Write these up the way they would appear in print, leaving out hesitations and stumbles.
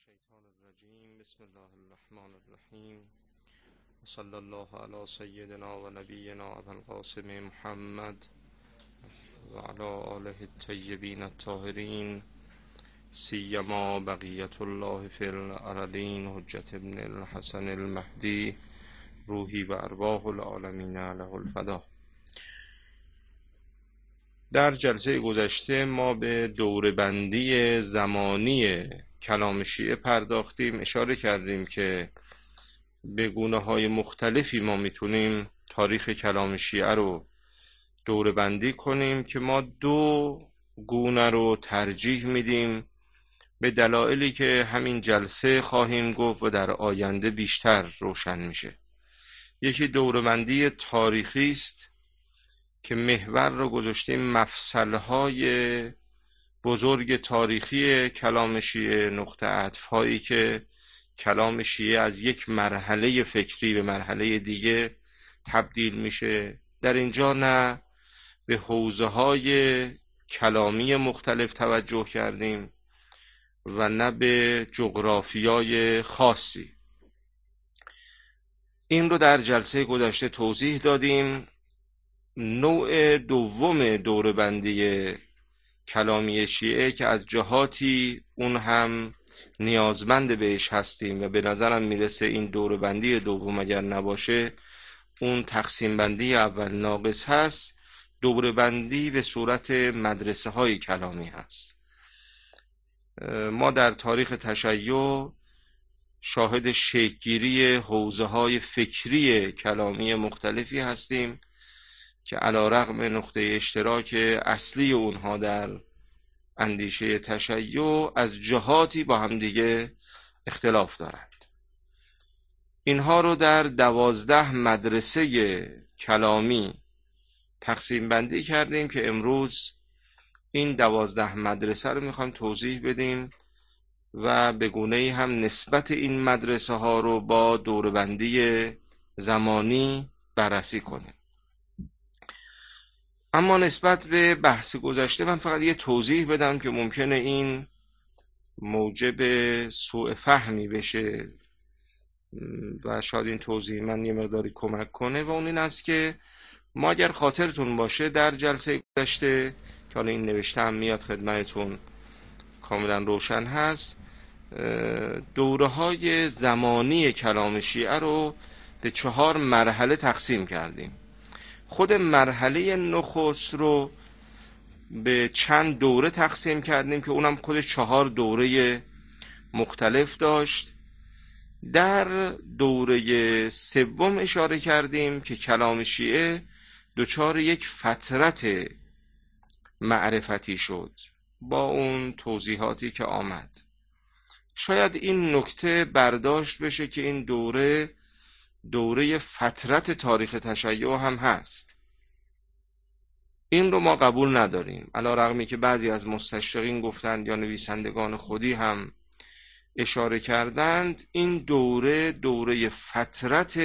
الشیطان الرجیم. بسم الله الرحمن الرحیم. صلی الله علی سیدنا و نبینا ابی القاسم محمد و علی آله الطیبین الطاهرین، سیما بقیت الله فی الارضین، حجت ابن الحسن المهدی، روحی و ارواح العالمین له الفدا. در جلسه گذشته ما به دوره‌بندی زمانی کلام شیعه پرداختیم. اشاره کردیم که به گونه‌های مختلفی ما میتونیم تاریخ کلام شیعه رو دوره‌بندی کنیم که ما دو گونه رو ترجیح میدیم به دلایلی که همین جلسه خواهیم گفت و در آینده بیشتر روشن میشه. یکی دوره‌بندی تاریخی است که محور رو گذاشتیم مفصل‌های بزرگ تاریخی کلام شیعه، نقطه عطف‌هایی که کلام شیعه از یک مرحله فکری به مرحله دیگه تبدیل میشه. در اینجا نه به حوزه‌های کلامی مختلف توجه کردیم و نه به جغرافیای خاصی. این رو در جلسه گذشته توضیح دادیم. نوع دوم دوره‌بندی کلامی شیعه که از جهاتی اون هم نیازمند بهش هستیم و به نظرم میرسه این دوره‌بندی دوم اگر نباشه اون تقسیم بندی اول ناقص هست، دوره‌بندی به صورت مدرسه های کلامی هست. ما در تاریخ تشیع شاهد شکل‌گیری حوزه های فکری کلامی مختلفی هستیم که علی رغم نقطه اشتراک اصلی اونها در اندیشه تشیع از جهاتی با هم دیگه اختلاف دارند. اینها رو در 12 مدرسه کلامی تقسیم بندی کردیم که امروز این 12 مدرسه رو میخوایم توضیح بدیم و به گونه‌ای هم نسبت این مدرسه ها رو با دوره‌بندی زمانی بررسی کنیم. اما نسبت به بحث گذشته من فقط یه توضیح بدم که ممکنه این موجب سوء فهمی بشه و شاید این توضیح من یه مقداری کمک کنه و اون این است که ما اگر خاطرتون باشه در جلسه گذشته که حالا این نوشته هم میاد خدمتتون کاملا روشن هست، دوره‌های زمانی کلام شیعه رو به 4 مرحله تقسیم کردیم. خود مرحله نخست رو به چند دوره تقسیم کردیم که اونم خود 4 دوره مختلف داشت. در دوره سوم اشاره کردیم که کلام شیعه دچار یک فترت معرفتی شد با اون توضیحاتی که آمد. شاید این نکته برداشت بشه که این دوره فترت تاریخ تشیع هم هست. این رو ما قبول نداریم، علی رغمی که بعضی از مستشرقین گفتند یا نویسندگان خودی هم اشاره کردند این دوره فترت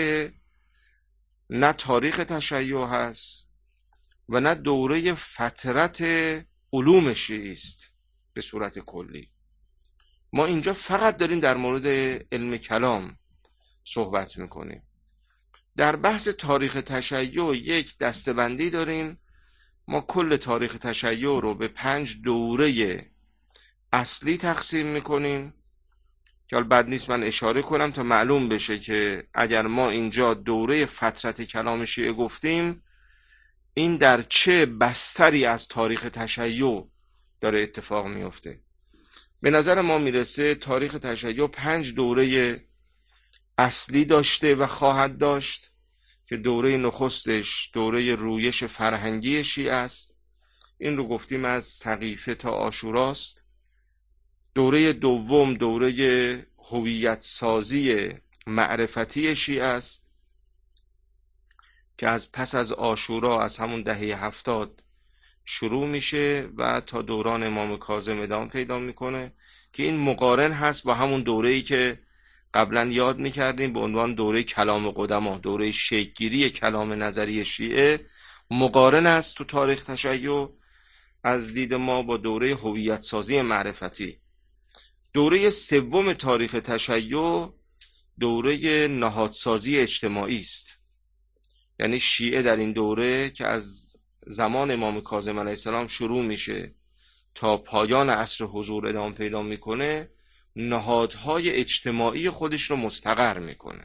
نه تاریخ تشیع هست و نه دوره فترت علوم شیعه است به صورت کلی. ما اینجا فقط داریم در مورد علم کلام صحبت میکنیم. در بحث تاریخ تشیع یک دسته‌بندی داریم. ما کل تاریخ تشیع رو به 5 دوره اصلی تقسیم میکنیم که حال بد نیست من اشاره کنم تا معلوم بشه که اگر ما اینجا دوره فترت کلام شیعه گفتیم این در چه بستری از تاریخ تشیع داره اتفاق میفته. به نظر ما میرسه تاریخ تشیع 5 دوره اصلی داشته و خواهد داشت که دوره نخستش دوره رویش فرهنگی شیعه است. این رو گفتیم از تقیفه تا عاشوراست. دوره دوم دوره هویت سازی معرفتی شیعه است که از پس از عاشورا از همون دهه 70 شروع میشه و تا دوران امام کاظم ادامه پیدا میکنه که این مقارن هست با همون دوره‌ای که قبلا یاد میکردیم به عنوان دوره کلام قدما، دوره شکل‌گیری کلام نظری شیعه. مقارن است تو تاریخ تشیع از دید ما با دوره هویت سازی معرفتی. دوره سوم تاریخ تشیع دوره نهادسازی اجتماعی است. یعنی شیعه در این دوره که از زمان امام کاظم علیه السلام شروع میشه تا پایان عصر حضور ادامه پیدا میکنه، نهادهای اجتماعی خودش رو مستقر میکنه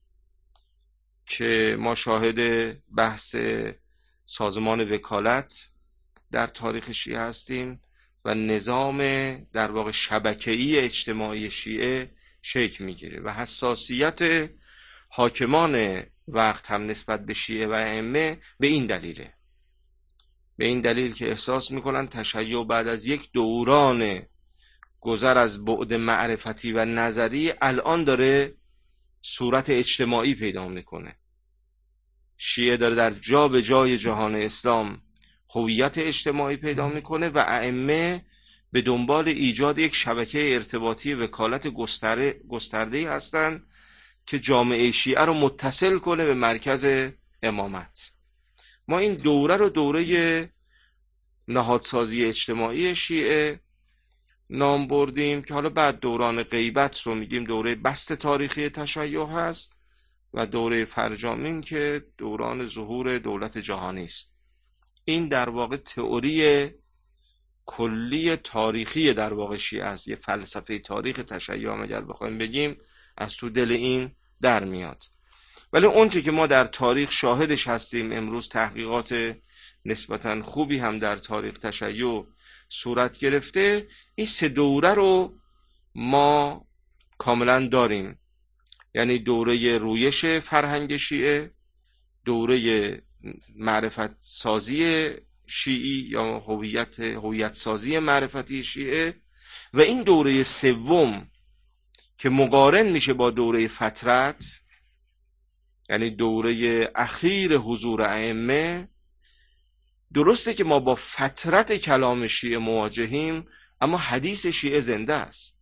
که ما شاهد بحث سازمان وکالت در تاریخ شیعه هستیم و نظام در واقع شبکه‌ای اجتماعی شیعه شکل میگیره و حساسیت حاکمان وقت هم نسبت به شیعه و ائمه به این دلیله، به این دلیل که احساس میکنن تشیع بعد از یک دوران گذر از بعد معرفتی و نظری الان داره صورت اجتماعی پیدا میکنه. شیعه داره در جا به جای جهان اسلام هویت اجتماعی پیدا میکنه و ائمه به دنبال ایجاد یک شبکه ارتباطی وکالت گسترده‌ای هستند که جامعه شیعه رو متصل کنه به مرکز امامت. ما این دوره رو دوره نهادسازی اجتماعی شیعه نام بردیم که حالا بعد دوران غیبت رو میگیم دوره بست تاریخی تشیع هست و دوره فرجامین که دوران ظهور دولت جهانی است. این در واقع تئوری کلی تاریخی در واقع شیعه است، یه فلسفه تاریخ تشیع هم اگر بخوایم بگیم از تو دل این در میاد. ولی اونچه که ما در تاریخ شاهدش هستیم امروز، تحقیقات نسبتاً خوبی هم در تاریخ تشیع صورت گرفته، این سه دوره رو ما کاملا داریم. یعنی دوره رویش فرهنگ شیعه، دوره معرفت سازی شیعی یا هویت سازی معرفتی شیعه و این دوره سوم که مقارن میشه با دوره فترت، یعنی دوره اخیر حضور ائمه. درسته که ما با فترت کلام شیعه مواجهیم، اما حدیث شیعه زنده است.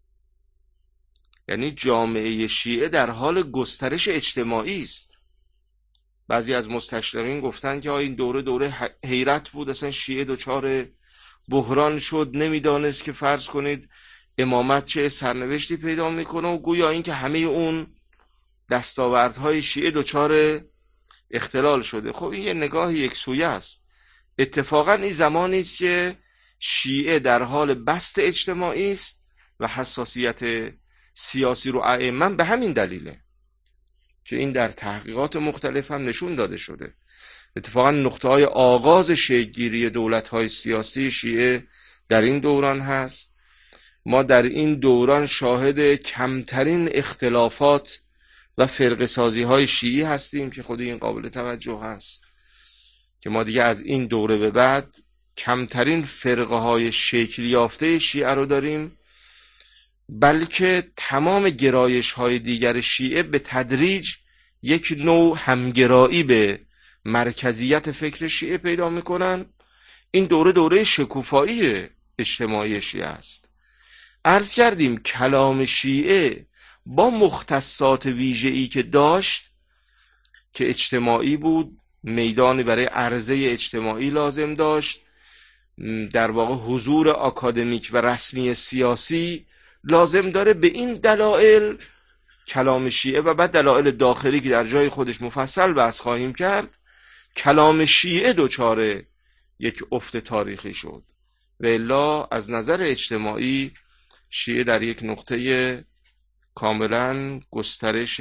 یعنی جامعه شیعه در حال گسترش اجتماعی است. بعضی از مستشرقین گفتن که این دوره حیرت بود، اصلا شیعه دچار بحران شد، نمیدانست که فرض کنید امامت چه سرنوشتی پیدا میکنه و گویا این که همه اون دستاوردهای شیعه دچار اختلال شده. خب این یه نگاه یکسویه است. اتفاقا این زمانی است که شیعه در حال بست اجتماعی است و حساسیت سیاسی رو ائمه به همین دلیله که این در تحقیقات مختلف هم نشون داده شده. اتفاقا نقطه‌های آغاز شکل‌گیری دولت‌های سیاسی شیعه در این دوران هست. ما در این دوران شاهد کمترین اختلافات و فرقه سازی‌های شیعی هستیم که خود این قابل توجه هست که ما دیگه از این دوره به بعد کمترین فرقه‌های شکل یافته شیعه رو داریم، بلکه تمام گرایش‌های دیگر شیعه به تدریج یک نوع همگرایی به مرکزیت فکر شیعه پیدا می‌کنن. این دوره شکوفایی اجتماعی شیعه است. عرض کردیم کلام شیعه با مختصات ویژه‌ای که داشت که اجتماعی بود، میدانی برای عرضه اجتماعی لازم داشت، در واقع حضور آکادمیک و رسمی سیاسی لازم داره. به این دلایل کلام شیعه و بعد دلایل داخلی که در جای خودش مفصل بحث خواهیم کرد، کلام شیعه دچار یک افت تاریخی شد و الا از نظر اجتماعی شیعه در یک نقطه کاملا گسترش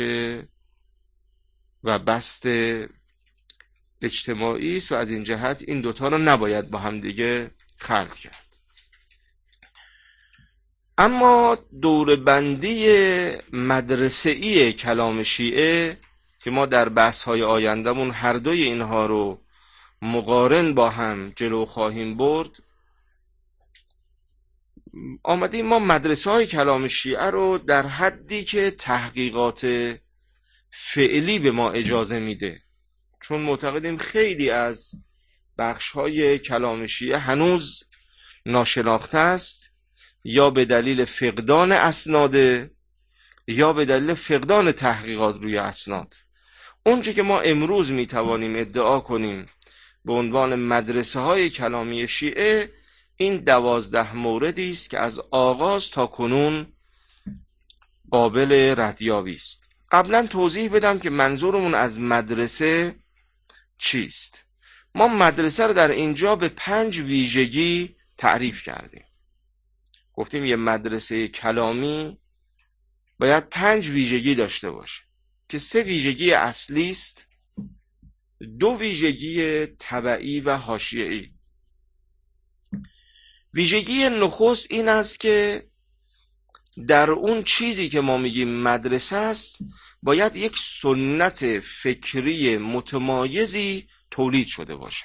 و بست اجتماعی است و از این جهت این دوتا رو نباید با هم دیگه خلط کرد. اما دوربندی مدرسه‌ای کلام شیعه که ما در بحث‌های آینده‌مون هر دوی اینها رو مقارن با هم جلو خواهیم برد، آمدیم ما مدرسه‌های کلام شیعه رو در حدی که تحقیقات فعلی به ما اجازه میده، چون معتقدیم خیلی از بخش‌های کلام شیعه هنوز ناشناخته است، یا به دلیل فقدان اسناد یا به دلیل فقدان تحقیقات روی اسناد. اونچه که ما امروز میتوانیم ادعا کنیم به عنوان مدرسه های کلامی شیعه این 12 موردی است که از آغاز تا کنون قابل ردیابی است. قبلا توضیح بدم که منظورمون از مدرسه چیست. ما مدرسه رو در اینجا به 5 ویژگی تعریف کردیم. گفتیم یه مدرسه کلامی باید 5 ویژگی داشته باشه که 3 ویژگی اصلی است، 2 ویژگی تبعی و حاشیه‌ای. ویژگی نخست این است که در اون چیزی که ما میگیم مدرسه است باید یک سنت فکری متمایزی تولید شده باشه.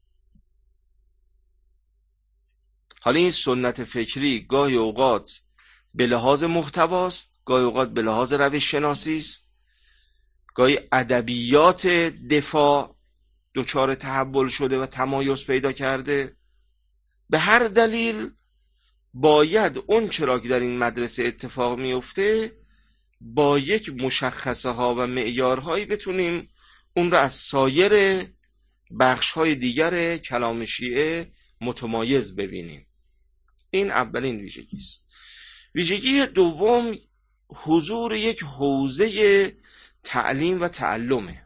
حالا این سنت فکری گاهی اوقات به لحاظ محتواست، گاهی اوقات به لحاظ روش شناسی است، گاهی ادبیات دفاع دچار تحول شده و تمایز پیدا کرده. به هر دلیل باید اون چرا که در این مدرسه اتفاق میفته با یک مشخصه ها و معیارهایی بتونیم اون را از سایر بخش های دیگر کلام شیعه متمایز ببینیم. این اولین ویژگی است. ویژگی دوم حضور یک حوزه تعلیم و تعلمه.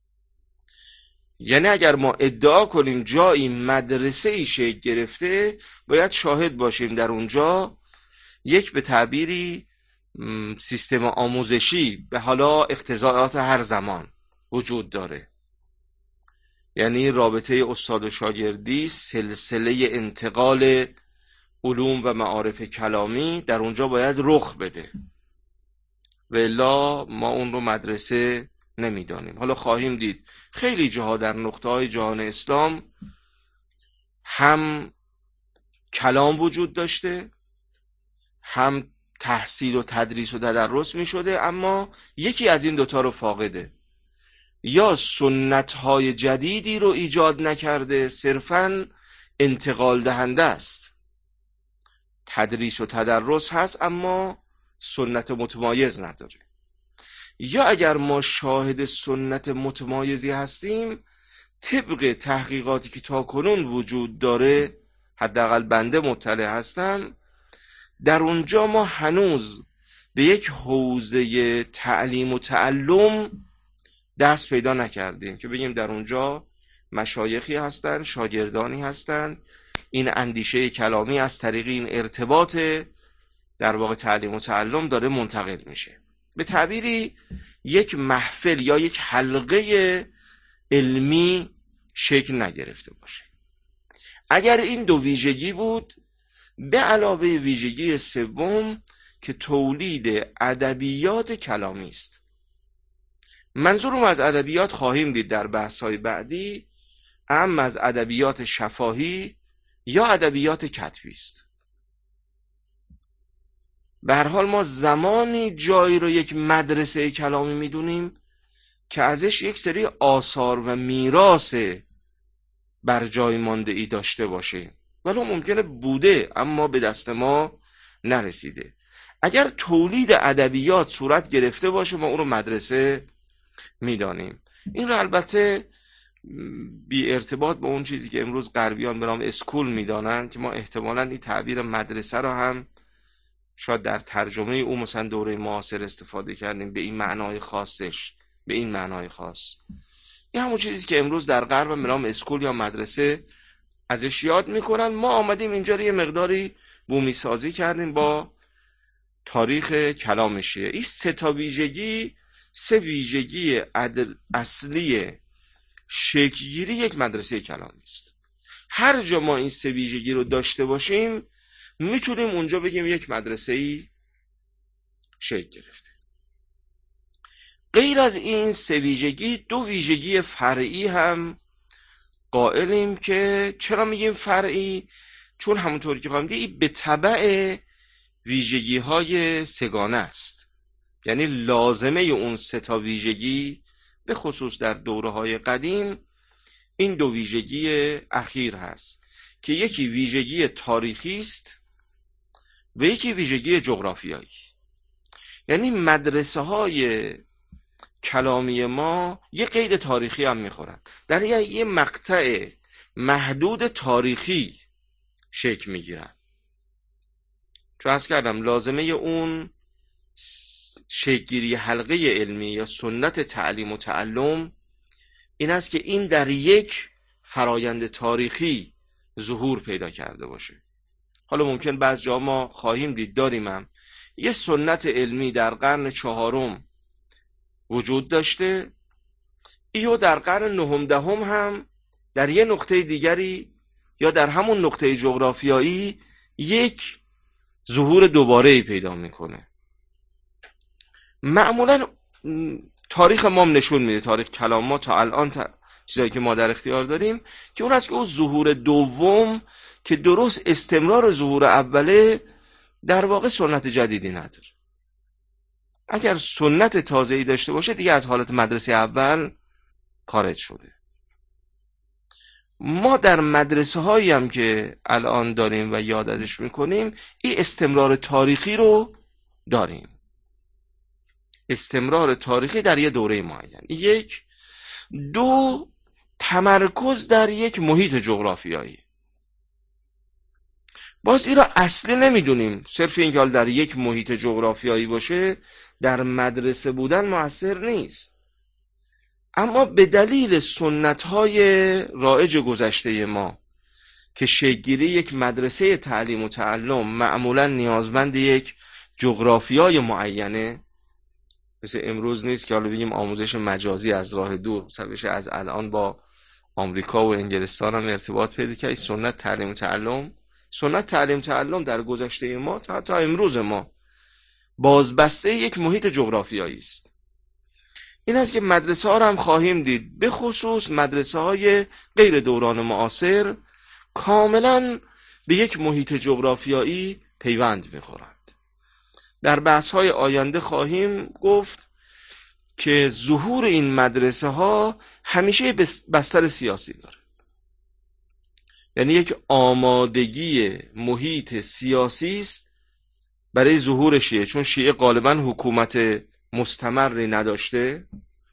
یعنی اگر ما ادعا کنیم جایی مدرسه ای شکل گرفته باید شاهد باشیم در اونجا یک به تعبیری سیستم آموزشی به حالا اقتضاعات هر زمان وجود داره. یعنی رابطه استاد و شاگردی، سلسله انتقال علوم و معارف کلامی در اونجا باید رخ بده، و الا ما اون رو مدرسه نمیدانیم. حالا خواهیم دید خیلی جاها در نقطه‌های جهان اسلام هم کلام وجود داشته، هم تحصیل و تدریس و تدرس می شده، اما یکی از این دوتا رو فاقده. یا سنت‌های جدیدی رو ایجاد نکرده، صرفاً انتقال دهنده است. تدریس و تدرس هست اما سنت متمایز نداره. یا اگر ما شاهد سنت متمایزی هستیم، طبق تحقیقاتی که تاکنون وجود داره، حداقل بنده مطلع هستم، در اونجا ما هنوز به یک حوزه تعلیم و تعلم دست پیدا نکردیم که بگیم در اونجا مشایخی هستن، شاگردانی هستن، این اندیشه کلامی از طریق این ارتباط در واقع تعلیم و تعلم داره منتقل میشه. به تعبیری یک محفل یا یک حلقه علمی شکل نگرفته باشه. اگر این دو ویژگی بود، به علاوه ویژگی سوم که تولید ادبیات کلامی است. منظورم از ادبیات خواهیم دید در بحث‌های بعدی، اما از ادبیات شفاهی یا ادبیات کتبی است. به هر حال ما زمانی جایی رو یک مدرسه کلامی میدونیم که ازش یک سری آثار و میراث بر جای مانده ای داشته باشه، ولی ممکنه بوده اما به دست ما نرسیده. اگر تولید ادبیات صورت گرفته باشه ما اون رو مدرسه میدانیم. این رو البته بی ارتباط با اون چیزی که امروز غربیان به نام اسکول میدانند، که ما احتمالاً این تعبیر مدرسه رو هم شاید در ترجمه او مثلا دوره معاصر استفاده کردیم به این معنای خاصش، به این معنای خاص. این همون چیزی که امروز در غرب به نام اسکول یا مدرسه ازش یاد میکنن. ما آمدیم اینجا رو یه مقداری بومی سازی کردیم با تاریخ کلام شیعه. این سه تا ویژگی، سه ویژگی اصلی شکل‌گیری یک مدرسه کلامی است. هر جا ما این سه ویژگی رو داشته باشیم میتونیم اونجا بگیم یک مدرسه‌ای شکل گرفته. غیر از این سه ویژگی، دو ویژگی فرعی هم قائلیم که چرا میگیم فرعی؟ چون همونطور که خواهیم دید به تبع ویژگی‌های سگانه است. یعنی لازمه اون سه تا ویژگی به خصوص در دوره‌های قدیم این دو ویژگی اخیر هست که یکی ویژگی تاریخی است و یکی ویژگی جغرافیایی. یعنی مدرسه های کلامی ما یه قید تاریخی هم میخورن. در یه مقطع محدود تاریخی شکل میگیرن. چون عرض کردم لازمه اون شکل‌گیری حلقه علمی یا سنت تعلیم و تعلم این است که این در یک فرایند تاریخی ظهور پیدا کرده باشه. حالا ممکن بعض جا ما خواهیم دید داریم یه سنت علمی در قرن 4 وجود داشته، ایو در قرن 9 10 هم در یه نقطه دیگری یا در همون نقطه جغرافیایی یک ظهور دوباره‌ای پیدا میکنه. معمولا تاریخ ما نشون میده، تاریخ کلام ما تا الان چیزایی که ما در اختیار داریم که اون است که اون ظهور دوم که درست استمرار ظهور اوله در واقع سنت جدیدی نداره. اگر سنت تازه‌ای داشته باشه دیگه از حالت مدرسه اول خارج شده. ما در مدرسه هایی هم که الان داریم و یاد ازش میکنیم این استمرار تاریخی رو داریم، استمرار تاریخی در یه دوره معین. یک، دو، تمرکز در یک محیط جغرافیایی. باز این را اصلی نمیدونیم، صرف اینکه حال در یک محیط جغرافیایی باشه در مدرسه بودن مؤثر نیست، اما به دلیل سنت‌های رایج گذشته ما که شکل‌گیری یک مدرسه تعلیم و تعلم معمولاً نیازمند یک جغرافیای معینه، مثل امروز نیست که حالا بگیم آموزش مجازی از راه دور، مثلا بشه از الان با آمریکا و انگلستان هم ارتباط پیدا کرد. سنت تعلیم تعلم در گذشته ما تا امروز ما بازبسته یک محیط جغرافیایی است. این است که مدرسه ها هم خواهیم دید، به خصوص مدرسه های غیر دوران معاصر کاملا به یک محیط جغرافیایی پیوند می‌خورند. در بحث های آینده خواهیم گفت که ظهور این مدرسه ها همیشه بستر سیاسی داره، یعنی یک آمادگی محیط سیاسی است برای ظهور شیعه، چون شیعه غالبا حکومت مستمری نداشته.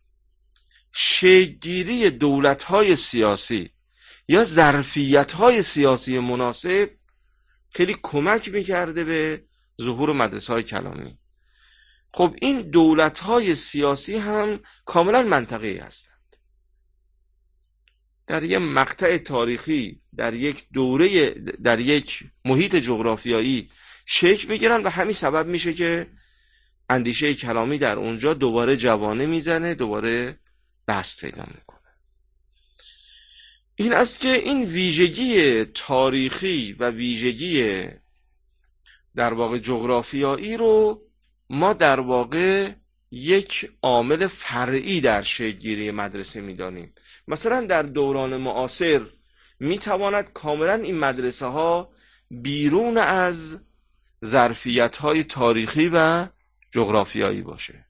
شکل‌گیری دولت‌های سیاسی یا ظرفیت‌های سیاسی مناسب خیلی کمک می‌کرده به ظهور مدرسه‌های کلامی. خب این دولت‌های سیاسی هم کاملا منطقه‌ای هستند، در یک مقطع تاریخی در یک دوره در یک محیط جغرافیایی شکل می‌گیرن و همین سبب میشه که اندیشه کلامی در اونجا دوباره جوانه میزنه، دوباره بست پیدا میکنه. این است که این ویژگی تاریخی و ویژگی در واقع جغرافیایی رو ما در واقع یک عامل فرعی در شکل‌گیری مدرسه میدانیم. مثلا در دوران معاصر میتواند کاملا این مدرسه ها بیرون از ظرفیت های تاریخی و جغرافیایی باشه.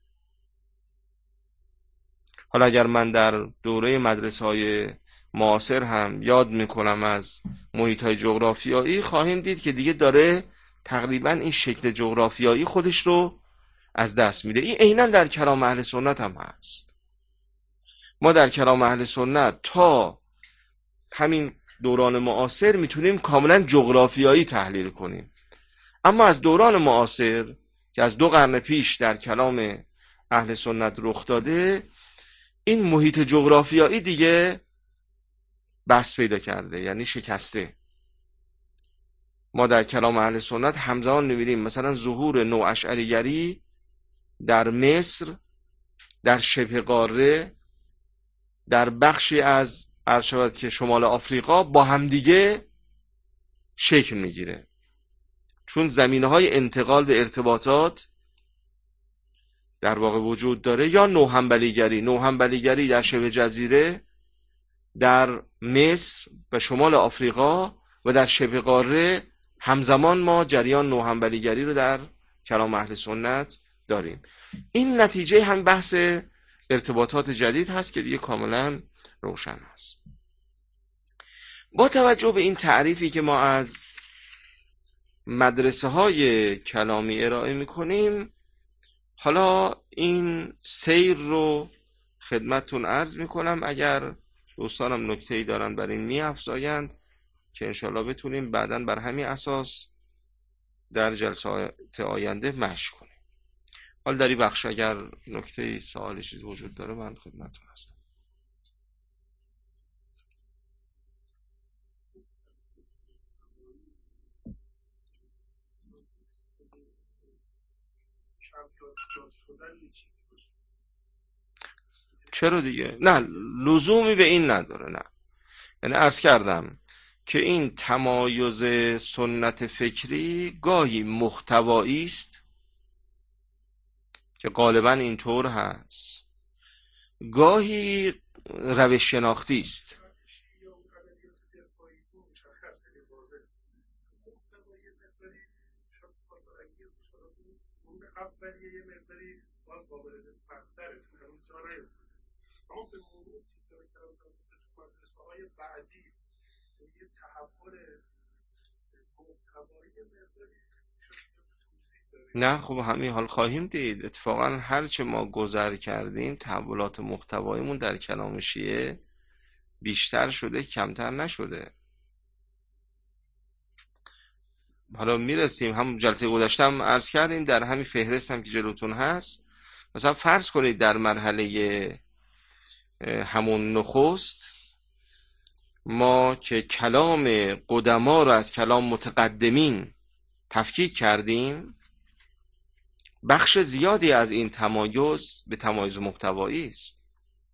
حالا اگر من در دوره مدرسه های معاصر هم یاد میکنم از محیط های جغرافیایی، خواهیم دید که دیگه داره تقریبا این شکل جغرافیایی خودش رو از دست میده. این عیناً در کلام اهل سنت هم هست. ما در کلام اهل سنت تا همین دوران معاصر میتونیم کاملا جغرافیایی تحلیل کنیم، اما از دوران معاصر که از 2 قرن پیش در کلام اهل سنت رخ داده، این محیط جغرافیایی دیگه بست پیدا کرده، یعنی شکسته. ما در کلام اهل سنت همزمان می‌بینیم مثلا ظهور نواشعریگری در مصر، در شبه قاره، در بخشی از عرض که شمال آفریقا با همدیگه شکل میگیره، چون زمینه‌های انتقال و ارتباطات در واقع وجود داره. یا نوحنبلیگری در شبه جزیره، در مصر و شمال آفریقا و در شبه قاره همزمان ما جریان نوحنبلیگری رو در کلام اهل سنت داریم. این نتیجه هم بحث ارتباطات جدید هست که دیگه کاملا روشن هست. با توجه به این تعریفی که ما از مدرسه های کلامی ارائه میکنیم، حالا این سیر رو خدمتتون عرض میکنم. اگر دوستانم نکته‌ای دارن برای این می‌افزایند که انشالله بتونیم بعداً بر همین اساس در جلسات آینده مشق کنیم. حال در این بخش اگر نکته سوالی چیزی وجود داره من خدمتتون هستم. چرا دیگه؟ نه لزومی به این نداره. نه یعنی عرض کردم که این تمایز سنت فکری گاهی محتوایی است که غالبا اینطور هست، گاهی روش شناختی است. نه خب همین حال خواهیم دید. اتفاقا هرچه ما گذر کردیم تحولات محتواییمون در کلام شیعه بیشتر شده کمتر نشده. حالا میرسیم، هم جلسه گذشته هم عرض کردیم در همین فهرست هم که جلوتون هست، مثلا فرض کنید در مرحله همون نخست ما که کلام قدما رو از کلام متقدمین تفکیک کردیم، بخش زیادی از این تمایز به تمایز محتوایی است.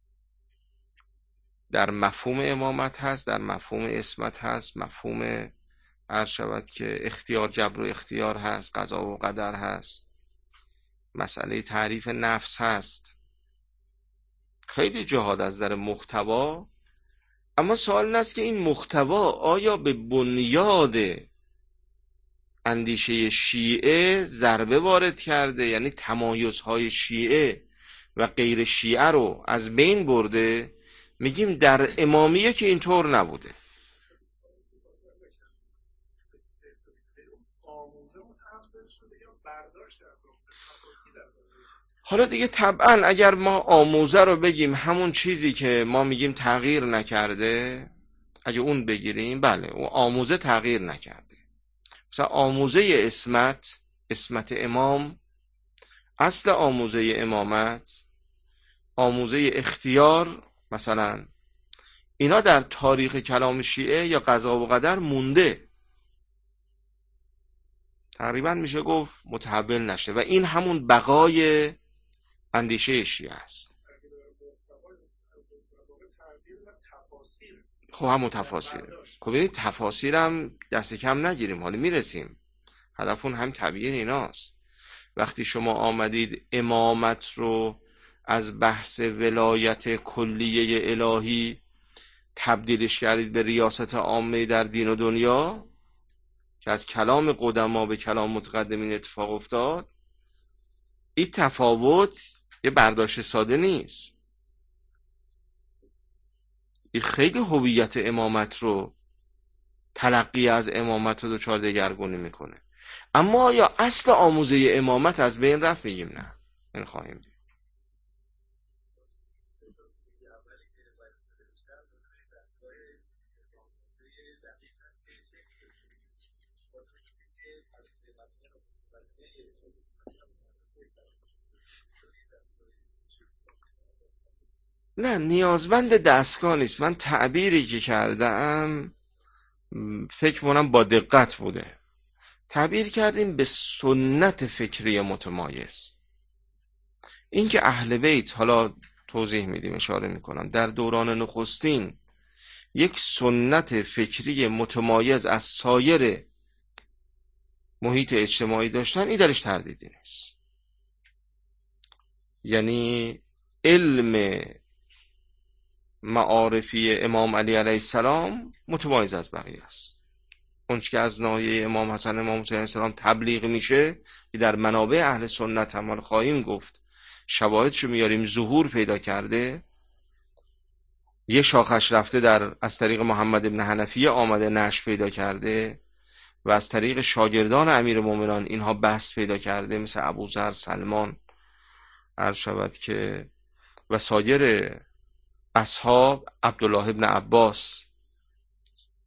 در مفهوم امامت هست، در مفهوم اسمت هست، مفهوم عرض شود که اختیار جبر و اختیار هست، قضا و قدر هست، مسئله تعریف نفس هست، خیلی جهاد از در محتوا. اما سوال این است که این محتوا آیا به بنیاد اندیشه شیعه ضربه وارد کرده، یعنی تمایزهای شیعه و غیر شیعه رو از بین برده؟ میگیم در امامیه که اینطور نبوده. حالا دیگه طبعا اگر ما آموزه رو بگیم همون چیزی که ما میگیم تغییر نکرده، اگه اون بگیریم بله اون آموزه تغییر نکرده. مثلا آموزه اسمت امام، اصل آموزه امامت، آموزه اختیار مثلا، اینا در تاریخ کلام شیعه یا قضا و قدر مونده، تقریبا میشه گفت متحول نشه و این همون بقای اندیشه شیعه است. خب همون تفاسیر. خب ببینید تفاسیر هم دست کم نگیریم، حالا میرسیم، هدفون هم تبیین ایناست. وقتی شما آمدید امامت رو از بحث ولایت کلیه الهی تبدیلش کردید به ریاست عامه در دین و دنیا که از کلام قدما به کلام متقدمین اتفاق افتاد، این تفاوت یه برداشت ساده نیست. این خیلی هویت امامت رو، تلقی از امامت رو دچار دگرگونی میکنه. اما آیا اصل آموزه امامت از بین رفت؟ میگیم نه، این خواهیم دید. نه نیازمند دستگاه نیست. من تعبیری که کردم فکر کنم با دقت بوده. تعبیر کردیم به سنت فکری متمایز. این که اهل بیت، حالا توضیح میدیم، اشاره میکنم، در دوران نخستین یک سنت فکری متمایز از سایر محیط اجتماعی داشتن، این درش تردیدی نیست. یعنی علم معارفی امام علی علیه السلام متمایز از بقیه است. اون که از ناحیه امام حسن امام حسین علیه السلام تبلیغ میشه، در منابع اهل سنت هم خواهیم گفت، شواهدشو میاریم، ظهور پیدا کرده. یه شاخش رفته از طریق محمد ابن حنفیه آمده نشر پیدا کرده و از طریق شاگردان امیرالمومنین اینها بحث پیدا کرده، مثل ابوذر، سلمان، عرض شود که و سایر اصحاب، عبدالله ابن عباس.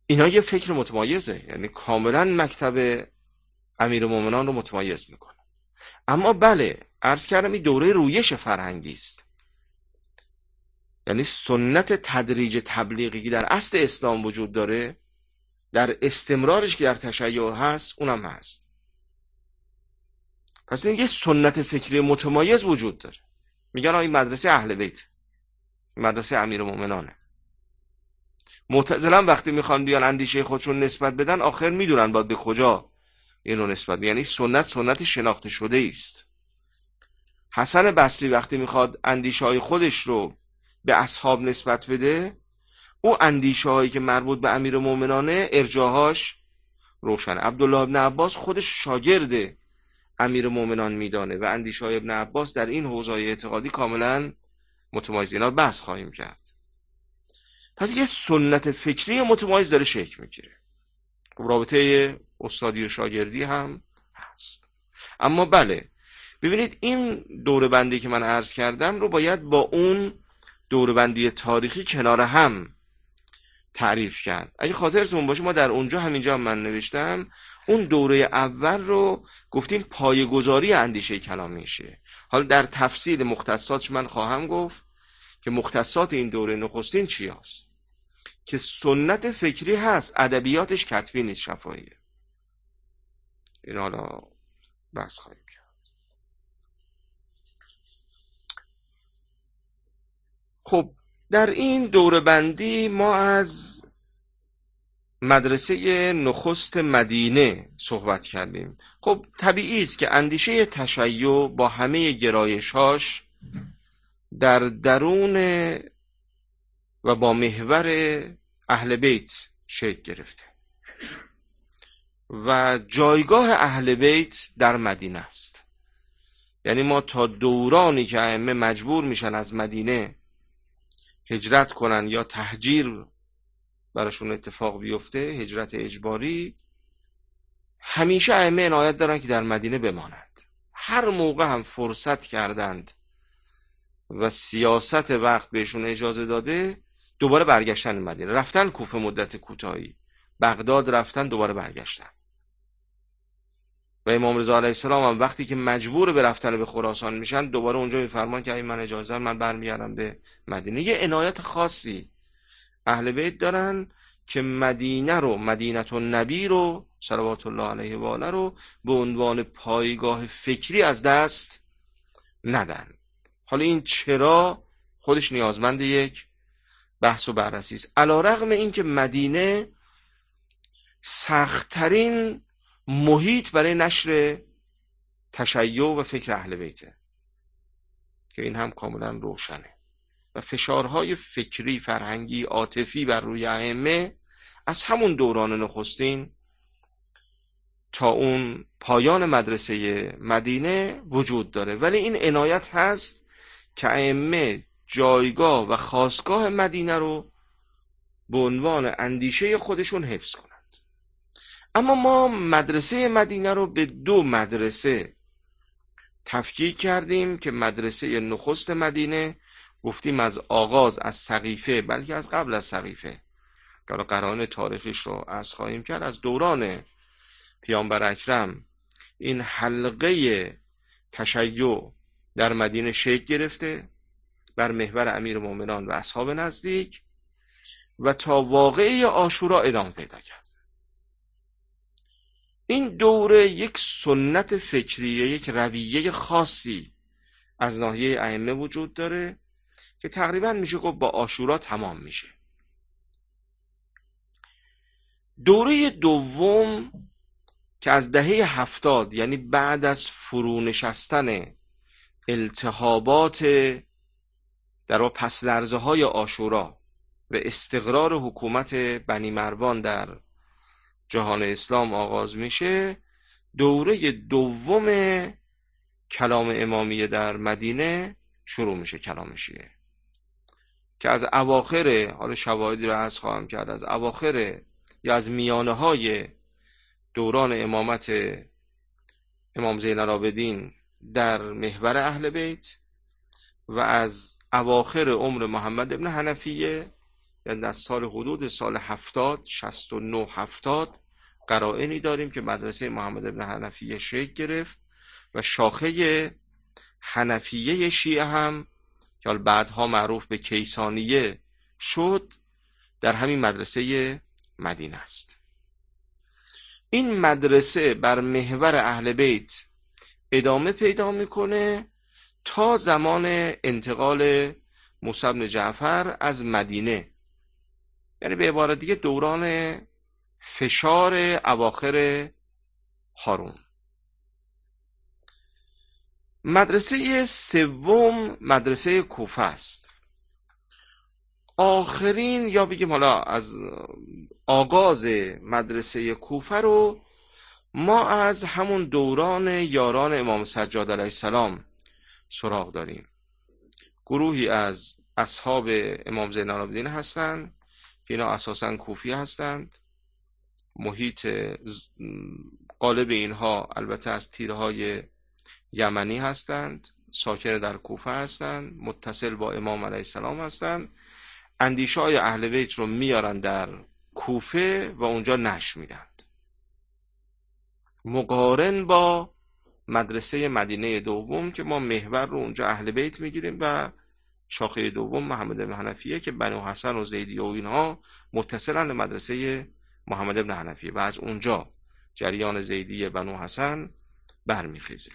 اینا یه فکر متمایزه، یعنی کاملا مکتب امیرالمومنان رو متمایز میکنه. اما بله، عرض کردم این دوره رویش فرهنگی است، یعنی سنت تدریج تبلیغی که در اصل اسلام وجود داره، در استمرارش که در تشیع هست اونم هست. پس این یه سنت فکری متمایز وجود داره. میگن این مدرسه اهل بیت، مدرسه امیرالمومنانه. معتزله وقتی میخوان بیان اندیشه خودشون نسبت بدن، آخر میدونن باید به کجا اینو نسبت بدن. یعنی سنت شناخته شده است. حسن بصری وقتی میخواد اندیشه های خودش رو به اصحاب نسبت بده، او اندیشه هایی که مربوط به امیرالمومنانه ارجاهاش روشنه. عبدالله ابن عباس خودش شاگرد امیرالمومنان میدانه و اندیشه های ابن عباس در این حوزه اعتقادی کاملا متمایز. اینا بحث خواهیم کرد. پس یه سنت فکری متمایز داره شکل میگیره. رابطه استادی و شاگردی هم هست. اما بله، ببینید این دوره‌بندی که من عرض کردم رو باید با اون دوره‌بندی تاریخی کنار هم تعریف کرد. اگه خاطرتون باشه ما در اونجا، همینجا هم من نوشتم، اون دوره اول رو گفتیم پایه‌گذاری اندیشه کلامیشه. حالا در تفصیل مختصاتش من خواهم گفت که مختصات این دوره نخستین چی هست، که سنت فکری هست، ادبیاتش کتبی نیست، شفاهیه. این حالا بحث خواهیم کرد. خب در این دوره بندی ما از مدرسه نخست مدینه صحبت کردیم. خب طبیعی است که اندیشه تشیع با همه گرایش‌هاش در درون و با محور اهل بیت شکل گرفته و جایگاه اهل بیت در مدینه است. یعنی ما تا دورانی که ائمه مجبور میشن از مدینه هجرت کنن یا تهجیر براشون اتفاق بیفته، هجرت اجباری، همیشه ائمه عنایت دارن که در مدینه بمانند. هر موقع هم فرصت کردند و سیاست وقت بهشون اجازه داده، دوباره برگشتن مدینه. رفتن کوفه مدت کوتاهی، بغداد رفتن، دوباره برگشتن. و امام رضا علیه السلام هم وقتی که مجبور به رفتن به خراسان میشن، دوباره اونجا میفرمان که اگه من اجازه من برمیگردم به مدینه. یه عنایت خاصی اهل بیت دارن که مدینه رو، مدینه النبی رو صلوات الله علیه و آله رو به عنوان پایگاه فکری از دست ندن. حالا این چرا خودش نیازمند یک بحث و بررسی است. علی‌رغم این که مدینه سخت‌ترین محیط برای نشر تشیع و فکر اهل بیته، که این هم کاملا روشنه، و فشارهای فکری، فرهنگی، عاطفی بر روی ائمه از همون دوران نخستین تا اون پایان مدرسه مدینه وجود داره. ولی این عنایت هست که ائمه جایگاه و خاستگاه مدینه رو به عنوان اندیشه خودشون حفظ کنند. اما ما مدرسه مدینه رو به دو مدرسه تفکیک کردیم که مدرسه نخست مدینه گفتیم از آغاز از سقیفه، بلکه از قبل از سقیفه، که قرائن تاریخیش رو عرض خواهیم کرد، از دوران پیامبر اکرم این حلقه تشیع در مدینه شکل گرفته بر محور امیرالمومنان و اصحاب نزدیک و تا واقعه عاشورا ادامه پیدا کرد. این دوره یک سنت فکریه، یک رویه خاصی از ناحیه ائمه وجود داره که تقریبا میشه گفت با عاشورا تمام میشه. دوره دوم که از دهه 70، یعنی بعد از فرو نشستن التهابات در پس لرزه های عاشورا و استقرار حکومت بنی مروان در جهان اسلام آغاز میشه، دوره دوم کلام امامیه در مدینه شروع میشه، کلام شیعه، که از اواخر، حالا شواهدی رو عرض خواهم کرد، از اواخر یا از میانه های دوران امامت امام زین العابدین در محور اهل بیت و از اواخر عمر محمد ابن حنفیه یعنی در حدود سال 70 69 70 قرائنی داریم که مدرسه محمد بن حنفیه شکل گرفت و شاخه حنفیه شیعه هم که بعدها معروف به کیسانیه شد در همین مدرسه مدینه است. این مدرسه بر محور اهل بیت ادامه پیدا میکنه تا زمان انتقال موسی بن جعفر از مدینه، یعنی به عبارت دیگه دوران فشار اواخر هارون. مدرسه سوم مدرسه کوفه است. آخرین یا بگیم حالا از آغاز مدرسه کوفه رو ما از همون دوران یاران امام سجاد علیه السلام سراغ داریم. گروهی از اصحاب امام زین العابدین هستند که اینا اساساً کوفی هستند. محیط غالب اینها البته از تیرهای یمنی هستند، ساکن در کوفه هستند، متصل با امام علیه السلام هستند. اندیشه های اهل بیت رو میارن در کوفه و اونجا نشر میدند، مقارن با مدرسه مدینه دوم که ما محور رو اونجا اهل بیت میگیریم و شاخه دوم محمد بن حنفیه که بنو حسن و زیدیه و اینها متصلن به مدرسه محمد بن حنفیه و از اونجا جریان زیدیه بنو حسن برمیخیزه.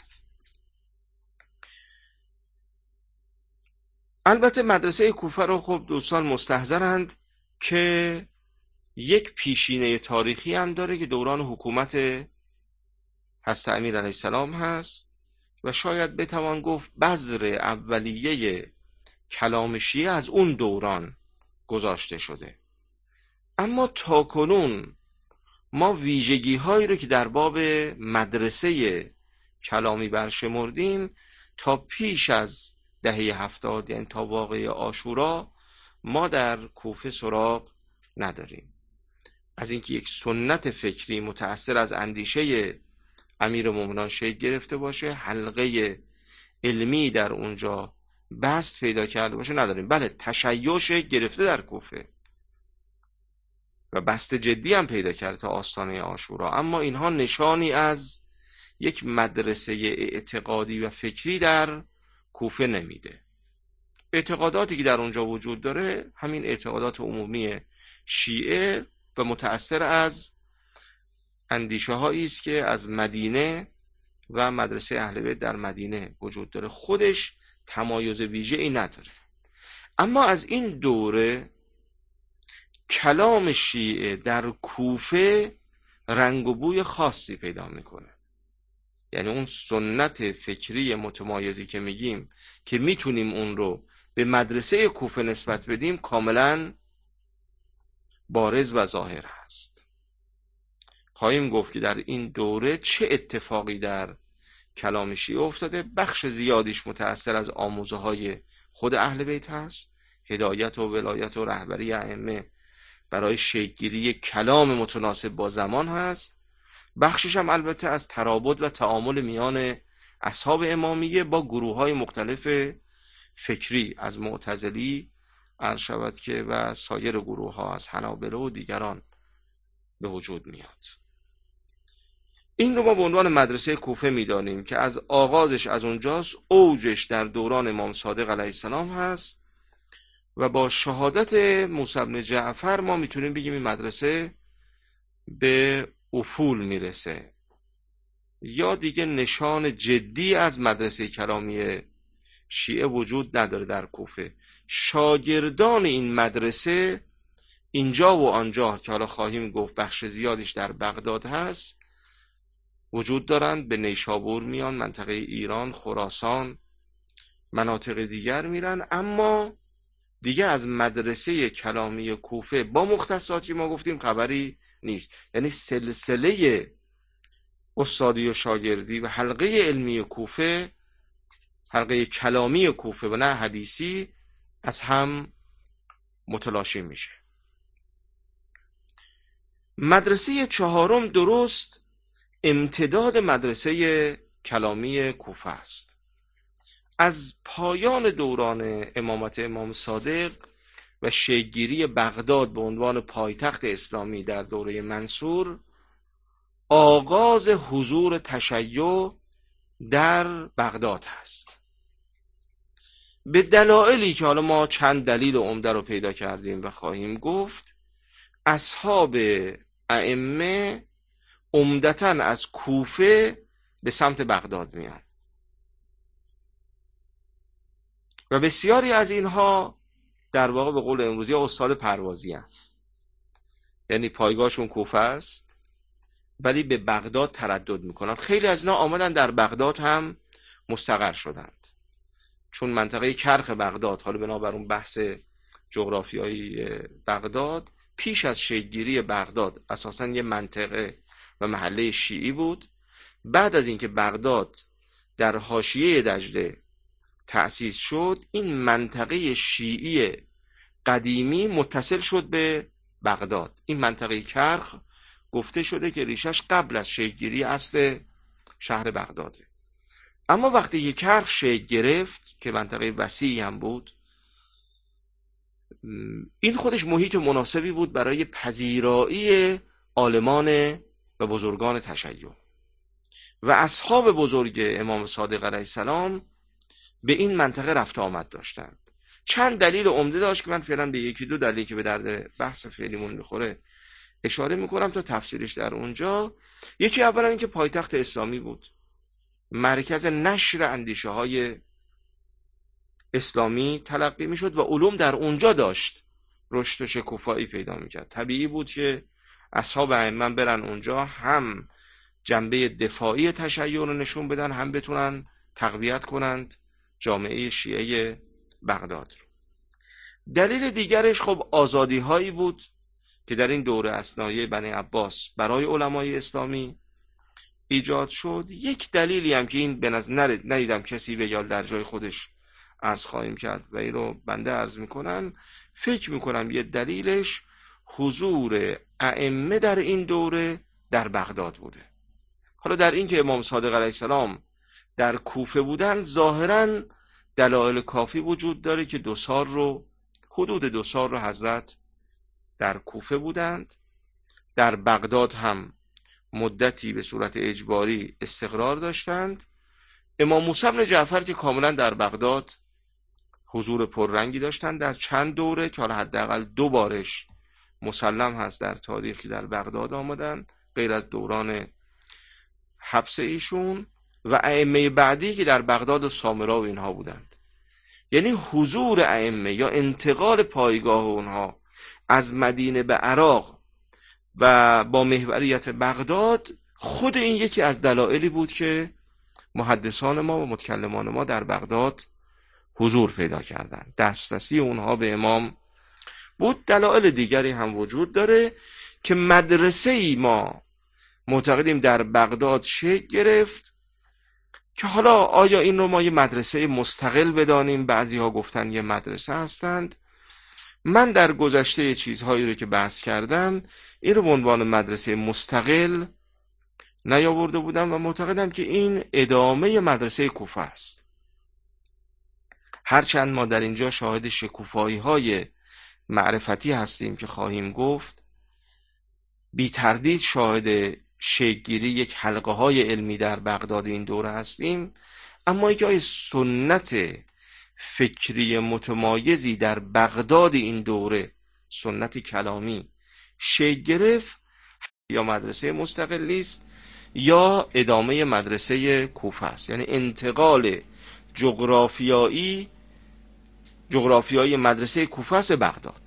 البته مدرسه کوفه رو خب دوستان مستحضرند که یک پیشینه تاریخی هم داره که دوران حکومت حضرت امیر علیه السلام هست و شاید بتوان گفت بذر اولیه کلام شیعه از اون دوران گذاشته شده. اما تاکنون ما ویژگی هایی رو که در باب مدرسه کلامی برشمردیم تا پیش از دهه 70 یعنی تا واقعه عاشورا ما در کوفه سراغ نداریم. از اینکه یک سنت فکری متأثر از اندیشه امیر مومنان شکل گرفته باشه، حلقه علمی در اونجا بست پیدا کرده باشه نداریم. بله تشیع شکل گرفته در کوفه و بست جدی هم پیدا کرده تا آستانه عاشورا، اما اینها نشانی از یک مدرسه اعتقادی و فکری در کوفه نمیده. اعتقاداتی که در اونجا وجود داره همین اعتقادات عمومی شیعه و متأثر از اندیشه هایی است که از مدینه و مدرسه اهل بیت در مدینه وجود داره، خودش تمایز ویژه ای نداره. اما از این دوره کلام شیعه در کوفه رنگ و بوی خاصی پیدا میکنه. یعنی اون سنت فکری متمایزی که میگیم که میتونیم اون رو به مدرسه کوفه نسبت بدیم کاملا بارز و ظاهر هست. خواهیم گفت که در این دوره چه اتفاقی در کلام شیعه افتاده. بخش زیادیش متأثر از آموزه های خود اهل بیت هست، هدایت و ولایت و رهبری ائمه برای شکل‌گیری کلام متناسب با زمان هست. بخشش هم البته از ترابط و تعامل میان اصحاب امامیه با گروه‌های مختلف فکری از معتزلی عرض شود که و سایر گروه‌ها از حنابلة و دیگران به وجود میاد. این رو ما به عنوان مدرسه کوفه میدانیم که از آغازش از اونجاست. اوجش در دوران امام صادق علیه السلام هست و با شهادت موسی بن جعفر ما میتونیم بگیم این مدرسه به افول میرسه یا دیگه نشان جدی از مدرسه کلامی شیعه وجود نداره در کوفه. شاگردان این مدرسه اینجا و آنجا که حالا خواهیم گفت بخش زیادش در بغداد هست وجود دارند، به نیشابور میان، منطقه ایران، خراسان، مناطق دیگر میرن، اما دیگه از مدرسه کلامی کوفه با مختصاتی ما گفتیم خبری نیست. یعنی سلسله استادی و شاگردی و حلقه علمی کوفه، حلقه کلامی کوفه و نه حدیثی، از هم متلاشی میشه. مدرسه چهارم درست امتداد مدرسه کلامی کوفه است. از پایان دوران امامت امام صادق و شکل‌گیری بغداد به عنوان پایتخت اسلامی در دوره منصور آغاز حضور تشیع در بغداد هست. به دلایلی که حالا ما چند دلیل عمده رو پیدا کردیم و خواهیم گفت، اصحاب ائمه عمدتاً از کوفه به سمت بغداد میان و بسیاری از اینها در واقع به قول امروزی استاد پروازی هستند، یعنی پایگاهشون کوفه است ولی به بغداد تردد میکنن. خیلی از اینا آمدن در بغداد هم مستقر شدند، چون منطقه کرخ بغداد، حالا بنابر اون بحث جغرافیایی بغداد، پیش از شکل‌گیری بغداد اساساً یه منطقه و محله شیعی بود. بعد از اینکه بغداد در حاشیه دجله تأسیس شد، این منطقه شیعی قدیمی متصل شد به بغداد. این منطقه کرخ گفته شده که ریشش قبل از شکل‌گیری اصل شهر بغداده. اما وقتی که کرخ شکل گرفت که منطقه وسیعی هم بود، این خودش محیط مناسبی بود برای پذیرایی عالمان و بزرگان تشیع و اصحاب بزرگ امام صادق علیه السلام به این منطقه رفت آمد داشتند. چند دلیل عمده داشت که من فعلا به یکی دو دلیل که به درد بحث فعلیمون میخوره اشاره میکنم تا تفسیرش در اونجا. یکی اولا اینکه پایتخت اسلامی بود، مرکز نشر اندیشه های اسلامی تلقی میشد و علوم در اونجا داشت رشد و شکوفایی پیدا میکرد. طبیعی بود که اصحاب ائمه برن اونجا، هم جنبه دفاعی تشیع رو نشون بدن، هم بتونن تقویت کنند جامعه شیعه بغداد رو. دلیل دیگرش خب آزادی هایی بود که در این دوره اثنایی بنی عباس برای علمای اسلامی ایجاد شد. یک دلیلی هم که این به نظر ندیدم کسی به یاد در جای خودش عرض خواهیم کرد و این رو بنده عرض میکنم، فکر میکنم یه دلیلش حضور ائمه در این دوره در بغداد بوده. حالا در این که امام صادق علیه السلام در کوفه بودن ظاهراً دلایل کافی وجود داره که حدود 2 سال رو حضرت در کوفه بودند. در بغداد هم مدتی به صورت اجباری استقرار داشتند. امام موسی بن جعفر که کاملا در بغداد حضور پررنگی داشتند در چند دوره که حالا حداقل 2 بارش مسلم هست در تاریخی در بغداد آمدن غیر از دوران حبس ایشون، و ائمه بعدی که در بغداد و سامرا و اینها بودند. یعنی حضور ائمه یا انتقال پایگاه اونها از مدینه به عراق و با محوریت بغداد، خود این یکی از دلایلی بود که محدثان ما و متکلمان ما در بغداد حضور پیدا کردند. دسترسی اونها به امام بود. دلایل دیگری هم وجود داره که مدرسه‌ای ما معتقدیم در بغداد شکل گرفت که حالا آیا این رو ما یه مدرسه مستقل بدانیم؟ بعضی ها گفتن یه مدرسه هستند. من در گذشته چیزهایی رو که بحث کردم این رو به عنوان مدرسه مستقل نیاورده بودم و معتقدم که این ادامه مدرسه کوفه است. هرچند ما در اینجا شاهد شکوفایی های معرفتی هستیم که خواهیم گفت، بی تردید شاهد شکل‌گیری یک حلقه های علمی در بغداد این دوره هستیم، اما اینکه سنت فکری متمایزی در بغداد این دوره، سنت کلامی شکل گرفت، یا مدرسه مستقلی است یا ادامه مدرسه کوفه است. یعنی انتقال جغرافیایی مدرسه کوفه است بغداد.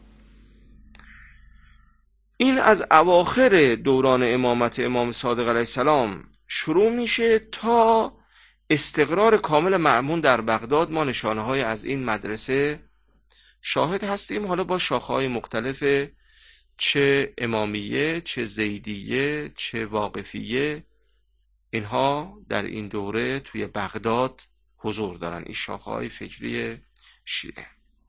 این از اواخر دوران امامت امام صادق علیه السلام شروع میشه تا استقرار کامل مأمون در بغداد. ما نشانه های از این مدرسه شاهد هستیم، حالا با شاخه‌های مختلف، چه امامیه، چه زیدیه، چه واقفیه، اینها در این دوره توی بغداد حضور دارن. این شاخه‌های فکری شیعه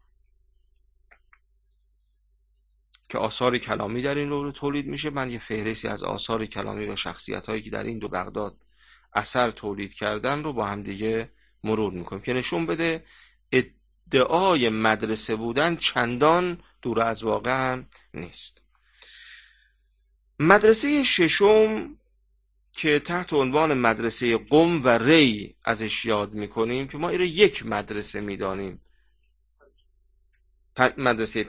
که آثار کلامی در این دوره تولید میشه. من یه فهرستی از آثار کلامی و شخصیت‌هایی که در این دو بغداد اثر تولید کردن رو با هم دیگه مرور میکنیم که نشون بده ادعای مدرسه بودن چندان دور از واقع هم نیست. مدرسه ششم که تحت عنوان مدرسه قم و ری ازش یاد میکنیم که ما این رو یک مدرسه میدانیم. مدرسه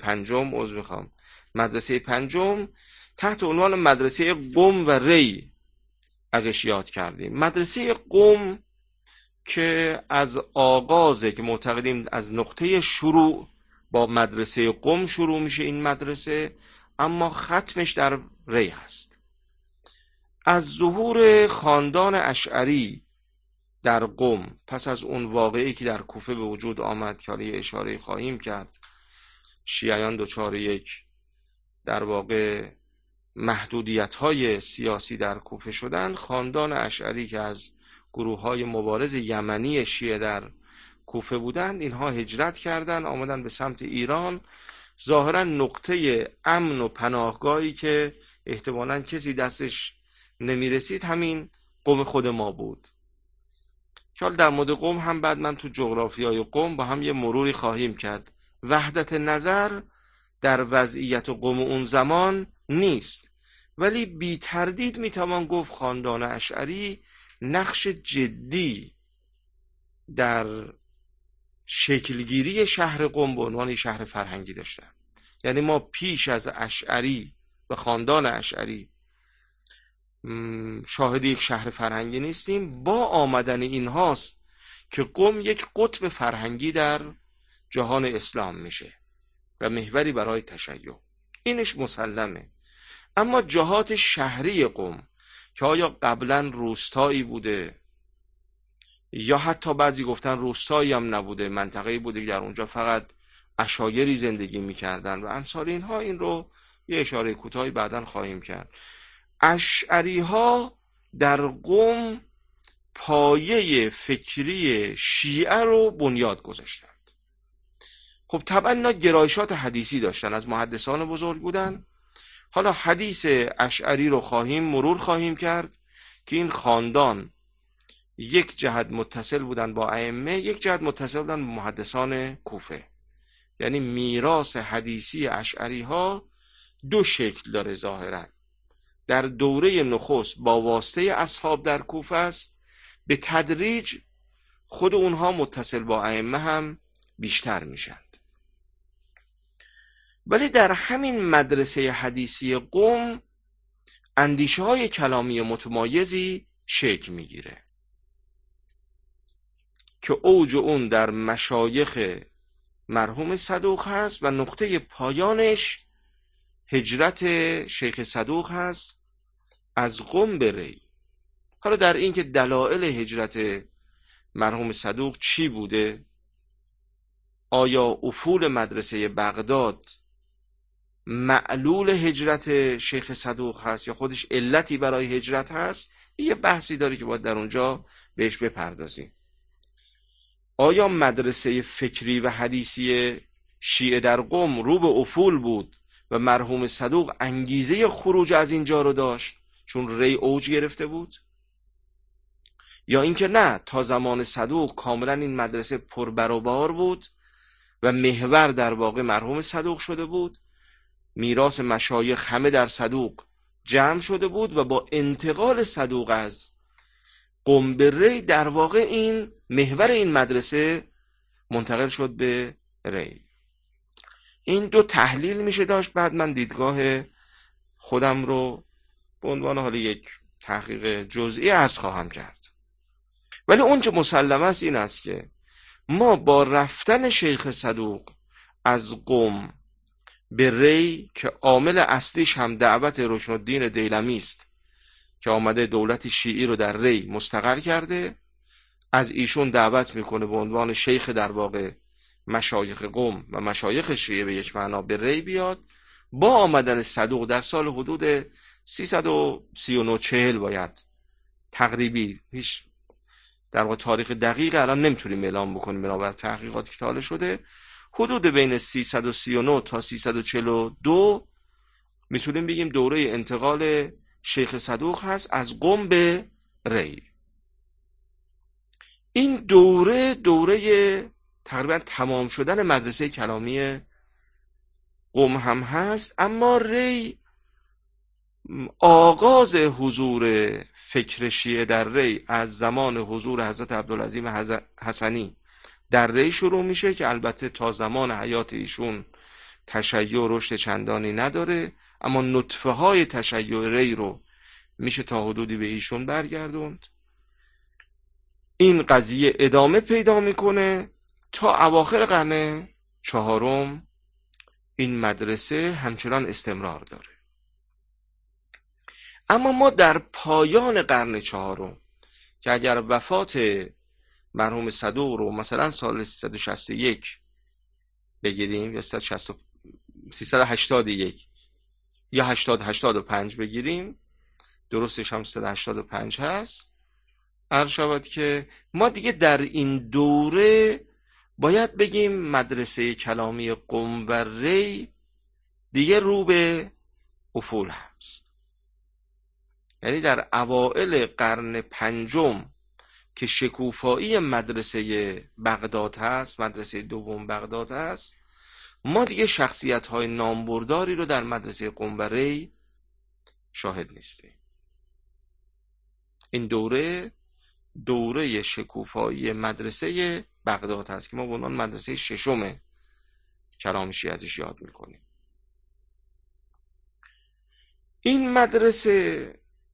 پنجم تحت عنوان مدرسه قم و ری ازش یاد کردیم. مدرسه قم که از آغازه که معتقدیم از نقطه شروع با مدرسه قم شروع میشه این مدرسه، اما ختمش در ری هست. از ظهور خاندان اشعری در قم، پس از اون واقعی که در کوفه به وجود آمد که حالا اشاره خواهیم کرد، شیعیان دچار یک در واقع محدودیت‌های سیاسی در کوفه شدن، خاندان اشعری که از گروه‌های مبارز یمنی شیعه در کوفه بودند، اینها هجرت کردند، آمدن به سمت ایران. ظاهرا نقطه امن و پناهگاهی که احتمالاً کسی دستش نمیرسید همین قم خود ما بود. چون در مورد قم هم بعد من تو جغرافیای قم با هم یه مروری خواهیم کرد. وحدت نظر در وضعیت قم اون زمان نیست، ولی بی تردید میتوان گفت خاندان اشعری نقش جدی در شکلگیری شهر قم به عنوان شهر فرهنگی داشتن. یعنی ما پیش از اشعری و خاندان اشعری شاهد یک شهر فرهنگی نیستیم. با آمدن اینهاست که قم یک قطب فرهنگی در جهان اسلام میشه و محوری برای تشیع. اینش مسلمه. اما جهات شهری قم که آیا قبلا روستایی بوده یا حتی بعضی گفتن روستایی هم نبوده، منطقه‌ای بوده که در اونجا فقط عشایری زندگی میکردن و امثال اینها، این رو یه اشاره کوتاهی بعداً خواهیم کرد. اشعری ها در قم پایه فکری شیعه رو بنیاد گذاشتند. خب طبعا اینا گرایشات حدیثی داشتن، از محدثان بزرگ بودن. حالا حدیث اشعری رو مرور خواهیم کرد که این خاندان یک جهت متصل بودن با ائمه، یک جهت متصل بودن با محدثان کوفه. یعنی میراث حدیثی اشعری ها دو شکل داره ظاهرا. در دوره نخست با واسطه اصحاب در کوفه است، به تدریج خود اونها متصل با ائمه هم بیشتر میشند. ولی در همین مدرسه حدیثی قم اندیشه های کلامی متمایزی شکل میگیره که اوج اون در مشایخ مرحوم صدوق هست و نقطه پایانش هجرت شیخ صدوق هست از قم به ری. حالا در این که دلایل هجرت مرحوم صدوق چی بوده، آیا افول مدرسه بغداد معلول هجرت شیخ صدوق هست یا خودش علتی برای هجرت هست، یه بحثی داره که باید در اونجا بهش بپردازیم. آیا مدرسه فکری و حدیثی شیعه در قم رو به افول بود و مرحوم صدوق انگیزه خروج از اینجا رو داشت چون ری اوج گرفته بود، یا اینکه نه، تا زمان صدوق کاملا این مدرسه پربروبار بود و محور در واقع مرحوم صدوق شده بود، میراث مشایخ همه در صدوق جمع شده بود و با انتقال صدوق از قم به ری در واقع این محور این مدرسه منتقل شد به ری. این دو تحلیل میشه داشت. بعد من دیدگاه خودم رو به عنوان حالا یک تحقیق جزئی عرض خواهم کرد. ولی اون چه مسلم است این است که ما با رفتن شیخ صدوق از قم به ری که عامل اصلیش هم دعوت رکن الدین دیلمی است که آمده دولت شیعی رو در ری مستقر کرده، از ایشون دعوت میکنه به عنوان شیخ در واقع مشایخ قم و مشایخ شیعه به یک معنا به ری بیاد. با آمدن صدوق در سال حدود 339 باید تقریبی، هیچ در واقع تاریخ دقیق الان نمیتونیم اعلام بکنیم بنابر تحقیقاتی که حالا شده، حدود بین 339 تا 342 میتونیم بگیم دوره انتقال شیخ صدوق هست از قم به ری. این دوره تقریبا تمام شدن مدرسه کلامی قم هم هست. اما ری آغاز حضور فکر شیعه در ری از زمان حضور حضرت عبدالعظیم حسنی در ری شروع میشه که البته تا زمان حیات ایشون تشیع رشد چندانی نداره، اما نطفه های تشیع ری رو میشه تا حدودی به ایشون برگردوند. این قضیه ادامه پیدا میکنه تا اواخر قرن چهارم این مدرسه همچنان استمرار داره. اما ما در پایان قرن چهارم که اگر وفات مرحوم صدوق رو مثلا سال 361 بگیریم یا 381 یا 85 بگیریم، درستش هم 385 هست، عرض شود که ما دیگه در این دوره باید بگیم مدرسه کلامی قم و ری دیگه رو به افول هست. یعنی در اوائل قرن پنجم که شکوفایی مدرسه بغداد هست، مدرسه دوم بغداد هست، ما دیگه شخصیت‌های نامبرداری رو در مدرسه قم و ری شاهد نیستیم. این دوره شکوفایی مدرسه بغداد هست که ما به عنوان مدرسه ششم کلام شیعه ازش یاد میکنیم. این مدرسه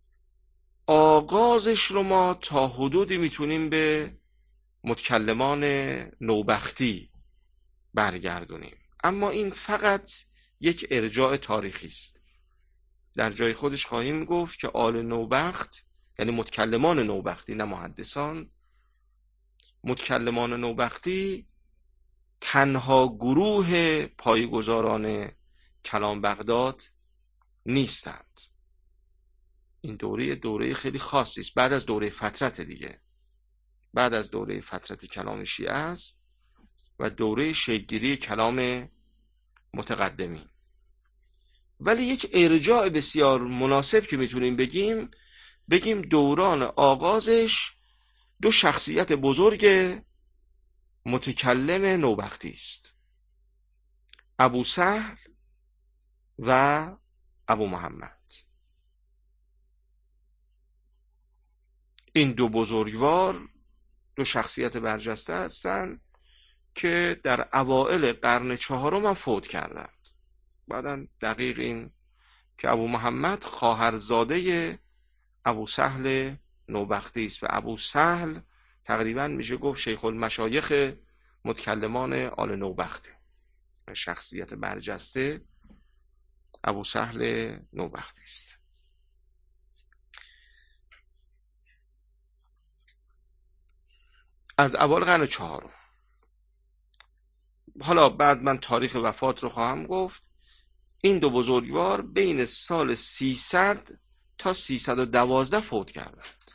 آغازش رو ما تا حدودی میتونیم به متکلمان نوبختی برگردونیم، اما این فقط یک ارجاع تاریخی است. در جای خودش خواهیم گفت که آل نوبخت، یعنی متکلمان نوبختی نه محدثان، متکلمان نوبختی تنها گروه پایه‌گذاران کلام بغداد نیستند. این دوره خیلی خاصی است، بعد از دوره فترت دیگه، بعد از دوره فترت کلام شیعه است و دوره شکل‌گیری کلام متقدمین. ولی یک ارجاع بسیار مناسب که میتونیم بگیم دوران آغازش دو شخصیت بزرگ متکلم نوبختی است، ابو سهل و ابو محمد. این دو بزرگوار دو شخصیت برجسته هستند که در اوائل قرن چهارم هم فوت کردند. بعداً دقیق این که ابو محمد خواهرزاده ابو سهل نوبختی است و ابو سهل تقریباً میشه گفت شیخ المشایخ متکلمان آل نوبخته، شخصیت برجسته ابو سهل نوبختی است. از اول قرن چهارم، حالا بعد من تاریخ وفات رو خواهم گفت، این دو بزرگوار بین سال 300 تا 312 فوت کردند.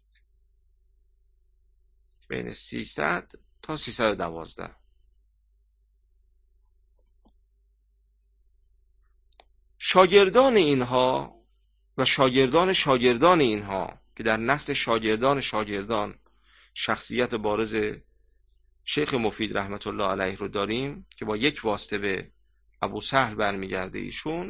بین 300 تا 312. شاگردان اینها و شاگردان اینها که در نسل شاگردان شخصیت بارز شیخ مفید رحمت الله علیه رو داریم که با یک واسطه به ابو سهل برمیگرده.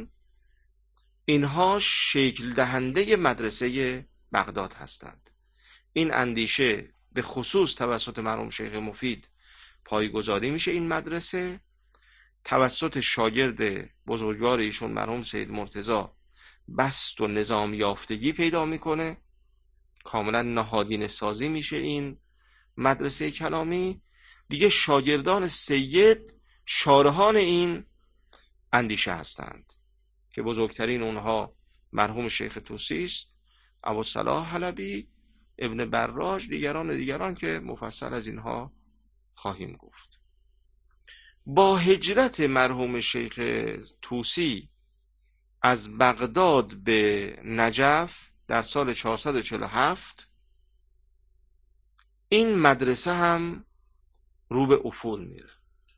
اینها شکل دهنده مدرسه بغداد هستند. این اندیشه به خصوص توسط مرحوم شیخ مفید پایه‌گذاری میشه. این مدرسه توسط شاگرد بزرگوار ایشون مرحوم سید مرتضی بسط و نظام یافتگی پیدا میکنه، کاملا نهادینه سازی میشه. این مدرسه کلامی دیگه شاگردان سید شارحان این اندیشه هستند که بزرگترین اونها مرحوم شیخ طوسی است، ابوالصلاح حلبی، ابن براج، دیگران که مفصل از اینها خواهیم گفت. با هجرت مرحوم شیخ طوسی از بغداد به نجف در سال 447 این مدرسه هم رو به افول میره.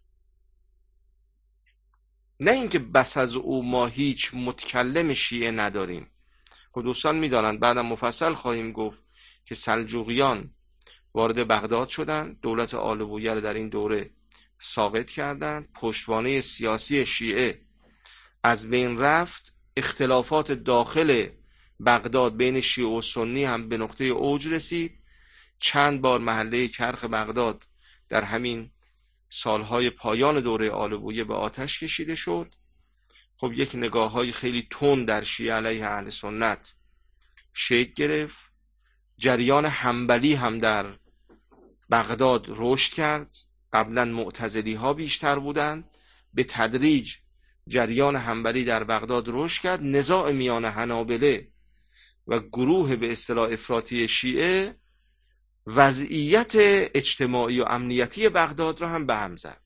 نه اینکه بس از او ما هیچ متکلم شیعه نداریم. خب دوستان میدانند، بعدم مفصل خواهیم گفت که سلجوقیان وارد بغداد شدند، دولت آل بویه در این دوره ساقط کردند، پشتوانه سیاسی شیعه از بین رفت، اختلافات داخل بغداد بین شیعه و سنی هم به نقطه اوج رسید. چند بار محله کرخ بغداد در همین سالهای پایان دوره آل بویه به آتش کشیده شد. خب یک نگاه‌های خیلی تند در شیعه علیه اهل سنت شکل گرفت. جریان حنبلی هم در بغداد رشد کرد. قبلا معتزلی ها بیشتر بودند، به تدریج جریان حنبلی در بغداد رشد کرد. نزاع میان حنابله و گروه به اصطلاح افراطی شیعه وضعیت اجتماعی و امنیتی بغداد را هم به هم زد.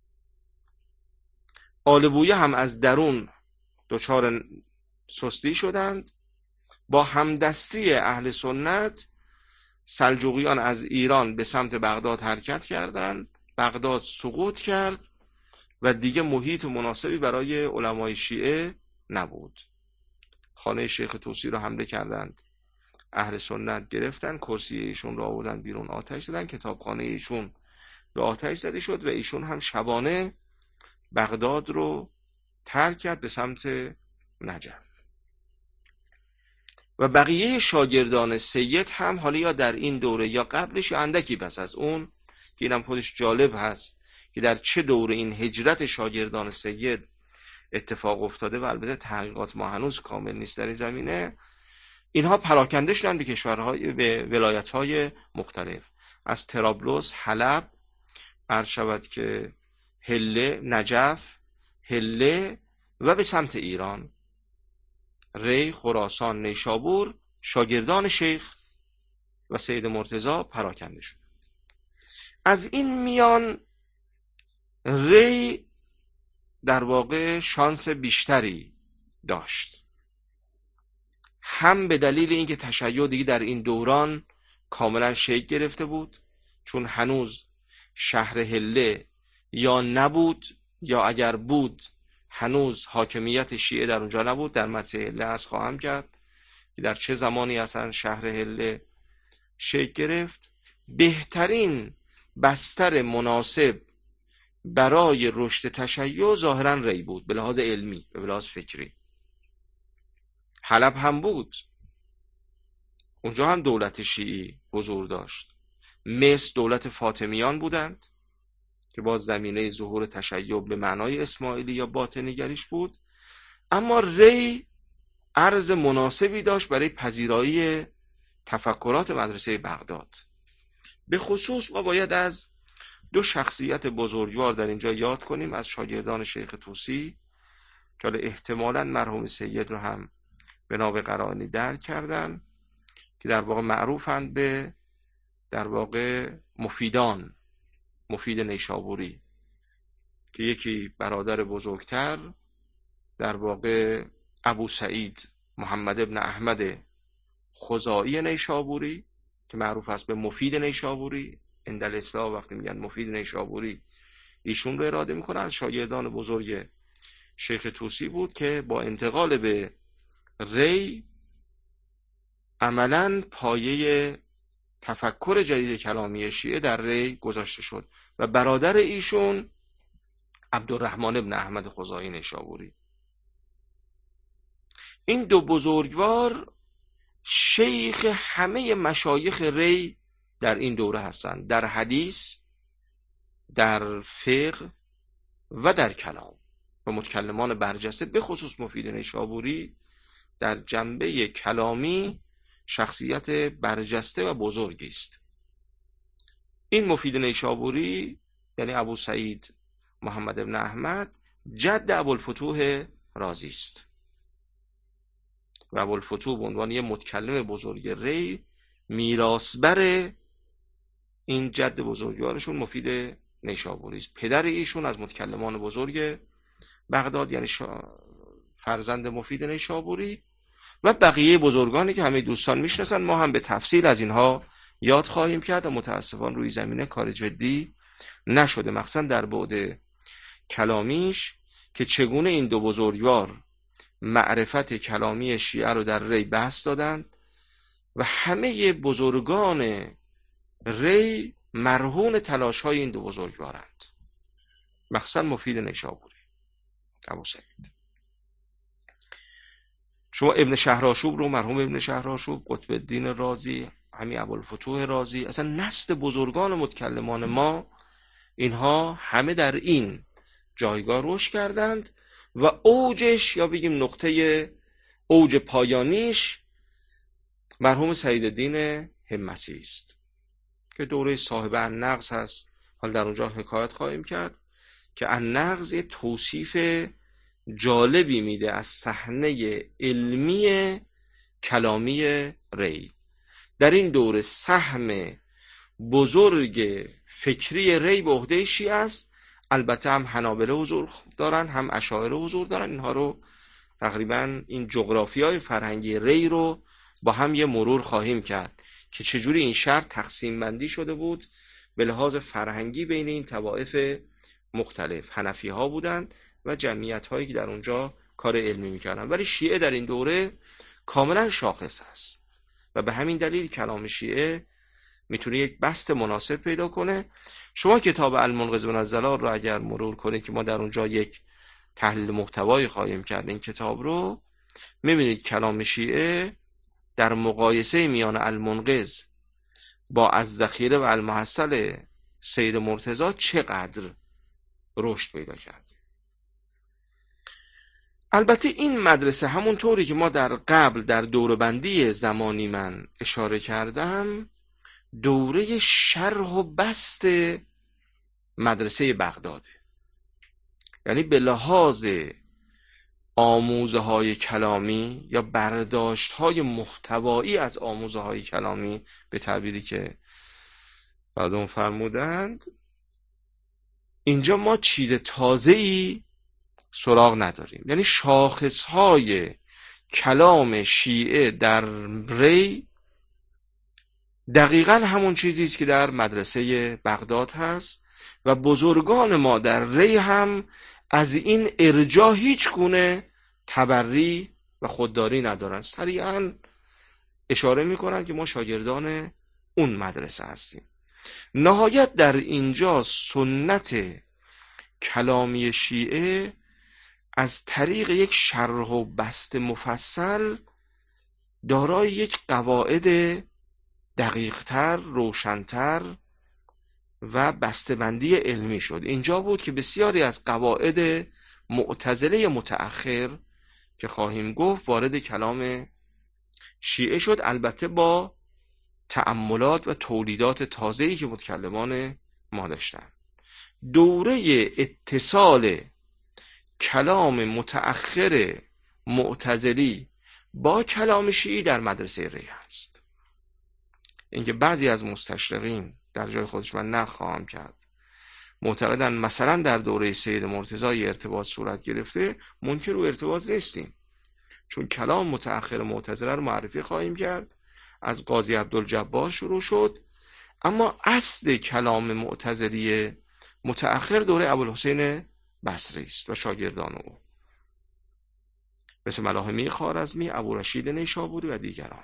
آل بویه هم از درون دچار سستی شدند. با همدستی اهل سنت سلجوقیان از ایران به سمت بغداد حرکت کردند. بغداد سقوط کرد و دیگه محیط مناسبی برای علمای شیعه نبود. خانه شیخ طوسی را حمله کردند، اهل سنت گرفتن، کرسی ایشون را آوردن بیرون، آتش زدن، کتابخانه ایشون به آتش زده شد و ایشون هم شبانه بغداد رو ترک کرد به سمت نجف. و بقیه شاگردان سید هم حالا یا در این دوره یا قبلش یا اندکی پس از اون، که اینم خودش جالب هست که در چه دوره این هجرت شاگردان سید اتفاق افتاده و البته تحقیقات ما هنوز کامل نیست در این زمینه، اینها پراکنده شدن به کشورهای، به ولایت‌های مختلف، از طرابلس، حلب، عرض شود که حله، نجف، حله و به سمت ایران، ری، خراسان، نیشابور. شاگردان شیخ و سید مرتضی پراکنده شد. از این میان ری در واقع شانس بیشتری داشت، هم به دلیل اینکه تشیع دیگه در این دوران کاملا شکل گرفته بود، چون هنوز شهر حله یا نبود یا اگر بود هنوز حاکمیت شیعه در اونجا نبود. در متن حله عرض خواهم کرد که در چه زمانی اصلا شهر حله شکل گرفت. بهترین بستر مناسب برای رشد تشیع ظاهرا ری بود به لحاظ علمی، به لحاظ فکری. حلب هم بود، اونجا هم دولت شیعی حضور داشت. مصر دولت فاطمیان بودند که باز زمینه ظهور تشیع به معنای اسماعیلی یا باطنیگریش بود. اما ری عرض مناسبی داشت برای پذیرایی تفکرات مدرسه بغداد. به خصوص ما باید از دو شخصیت بزرگوار در اینجا یاد کنیم از شاگردان شیخ طوسی که احتمالاً مرحوم سید رو هم بنا به قرائنی درک کردن، که در واقع معروفند به در واقع مفیدان، مفید نیشابوری، که یکی برادر بزرگتر در واقع ابو سعید محمد ابن احمد خزائی نیشابوری که معروف است به مفید نیشابوری، اندل اصلاح وقتی میگن مفید نیشابوری ایشون رو اراده میکنن، از شاگردان بزرگ شیخ طوسی بود که با انتقال به ری عملاً پایه تفکر جدید کلامی شیعه در ری گذاشته شد و برادر ایشون عبدالرحمن ابن احمد خزائی نیشابوری. این دو بزرگوار شیخ همه مشایخ ری در این دوره هستند، در حدیث، در فقه و در کلام، و متکلمان برجسته، به خصوص مفید نیشابوری در جنبه کلامی شخصیت برجسته و بزرگی است. این مفید نیشابوری یعنی ابو سعید محمد ابن احمد جد ابوالفتوح رازی است و ابوالفتوح به عنوان یک متکلم بزرگ ری میراثبر این جد بزرگوارشون مفید نیشابوری است. پدر ایشون از متکلمان بزرگ بغداد یعنی فرزند مفید نیشابوری و بقیه بزرگانی که همه دوستان میشناسن. ما هم به تفصیل از اینها یاد خواهیم کرد و متاسفانه روی زمینه کار جدی نشده، مخصوصا در بعد کلامیش، که چگونه این دو بزرگوار معرفت کلامی شیعه رو در ری بحث دادند و همه بزرگان ری مرهون تلاش های این دو بزرگوارند. مخزن مفید نیشابوری ابو سعید. شما ابن شهرآشوب رو، مرحوم ابن شهرآشوب، قطب الدین رازی، همین ابوالفتوح رازی، اصلا نسل بزرگان متکلمان ما، اینها همه در این جایگاه رشد کردند و اوجش یا بگیم نقطه اوج پایانیش مرحوم سعیدالدین همسی است که دوره صاحب النغز هست. حال در اونجا حکایت خواهیم کرد که النغز یه توصیف جالبی میده از صحنه علمی کلامی ری. در این دوره سهم بزرگ فکری ری به عهده شیعه است. البته هم حنابله حضور دارن، هم اشاعره حضور دارن. اینها رو تقریبا این جغرافیای فرهنگی ری رو با هم یه مرور خواهیم کرد که چجوری این شهر تقسیم بندی شده بود به لحاظ فرهنگی بین این طوایف مختلف. حنفی ها بودند و جمعیت هایی که در اونجا کار علمی میکردن، ولی شیعه در این دوره کاملا شاخص است و به همین دلیل کلام شیعه میتونه یک بست مناسب پیدا کنه. شما کتاب المنقذ من الضلال رو اگر مرور کنید که ما در اونجا یک تحلیل محتوایی خواهیم کرد این کتاب رو، میبینید کلام شیعه در مقایسه میان المنقذ با الذخیره و المحصل سید مرتضی چقدر رشد پیدا کرد. البته این مدرسه همونطوری که ما در قبل در دوره‌بندی زمانی من اشاره کردم، دوره شرح و بسط مدرسه بغداده. یعنی به لحاظ آموزه های کلامی یا برداشت های محتوایی از آموزه های کلامی، به تعبیری که بعدون فرمودند، اینجا ما چیز تازه‌ای سراغ نداریم. یعنی شاخص های کلام شیعه در ری دقیقاً همون چیزی است که در مدرسه بغداد هست و بزرگان ما در ری هم از این ارجاع هیچ گونه تبری و خودداری ندارن. سریعاً اشاره میکنن که ما شاگردان اون مدرسه هستیم. نهایت در اینجا سنت کلامی شیعه از طریق یک شرح و بسط مفصل دارای یک قواعد دقیقتر، روشنتر و بسته‌بندی علمی شد. اینجا بود که بسیاری از قواعد معتزله متأخر که خواهیم گفت وارد کلام شیعه شد، البته با تأملات و تولیدات تازه‌ای که متکلمان ما داشتن. دوره اتصال کلام متأخر معتزلی با کلام شیعی در مدرسه ری است. اینکه بعضی از مستشرقین در جای خودش من نخواهم کرد معتقدن مثلا در دوره سید مرتضی ارتباط صورت گرفته، منکر رو ارتباط نیستیم، چون کلام متأخر معتزله رو معرفی خواهیم کرد. از قاضی عبدالجبار شروع شد، اما اصل کلام معتزلی متأخر دوره ابوالحسین بصری است و شاگردان او مثل ملاحمی خوارزمی، ابورشید نیشابوری و دیگران.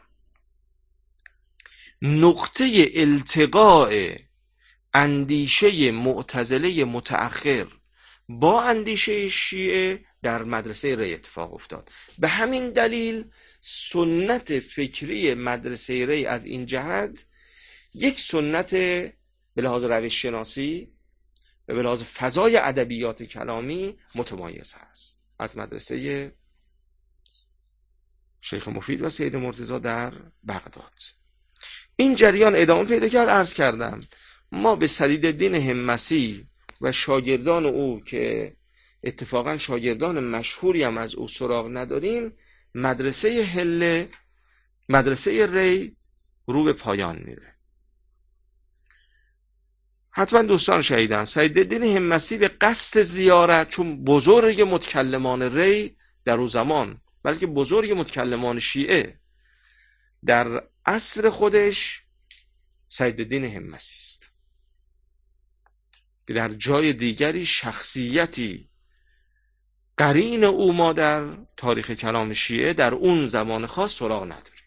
نقطه التقاء اندیشه معتزله متأخر با اندیشه شیعه در مدرسه ری اتفاق افتاد. به همین دلیل سنت فکری مدرسه ری از این جهت یک سنت به لحاظ روش شناسی و به لحاظ فضای ادبیات کلامی متمایز هست از مدرسه شیخ مفید و سید مرتضی در بغداد. این جریان ادامه پیدا کرد. عرض کردم ما به سعیدالدین همسی و شاگردان او که اتفاقا شاگردان مشهوری هم از او سراغ نداریم، مدرسه ری رو به پایان میره. حتما دوستان شهیدن سعیدالدین همسی به قصد زیارت، چون بزرگ متکلمان ری در اون زمان، بلکه بزرگ متکلمان شیعه در عصر خودش، سعیدالدین همسی است که در جای دیگری شخصیتی قرین او ما در تاریخ کلام شیعه در اون زمان خاص سراغ نداریم.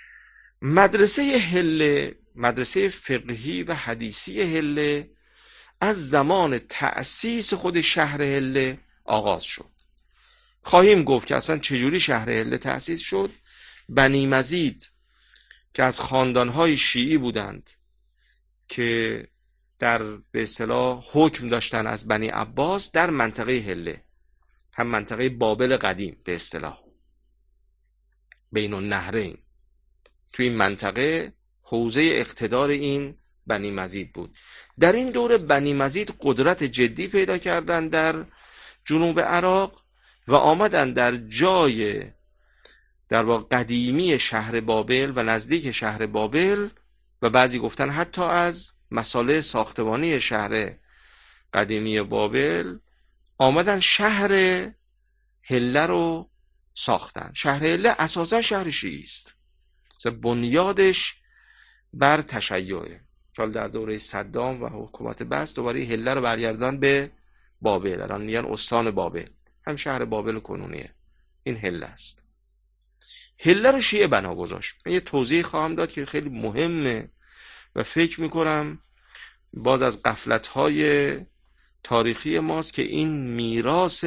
مدرسه هله، مدرسه فقهی و حدیثی هله از زمان تأسیس خود شهر هله آغاز شد. خواهیم گفت که اصلا چجوری شهر هله تأسیس شد. بنی مزید که از خاندانهای شیعی بودند که در به اصطلاح حکم داشتن از بنی عباس در منطقه هله، هم منطقه بابل قدیم به اصطلاح بین النهرین، تو این منطقه حوزه اقتدار این بنی مزید بود. در این دوره بنی مزید قدرت جدی پیدا کردند در جنوب عراق و آمدن در جای در واقع قدیمی شهر بابل و نزدیک شهر بابل و بعضی گفتن حتی از مساله ساختمانی شهر قدیمی بابل آمدن شهر هله رو ساختن. شهر هله اساسا شهر شیعی است، بنیادش بر تشیعه. حالا در دوره صدام و حکومت بس دوباره هله رو برگردان به بابل، الان میگن استان بابل، هم شهر بابل کنونیه، این هله است. هله رو شیعه بنا گذاشت. من یه توضیح خواهم داد که خیلی مهمه و فکر میکنم باز از غفلت‌های تاریخی ماست که این میراث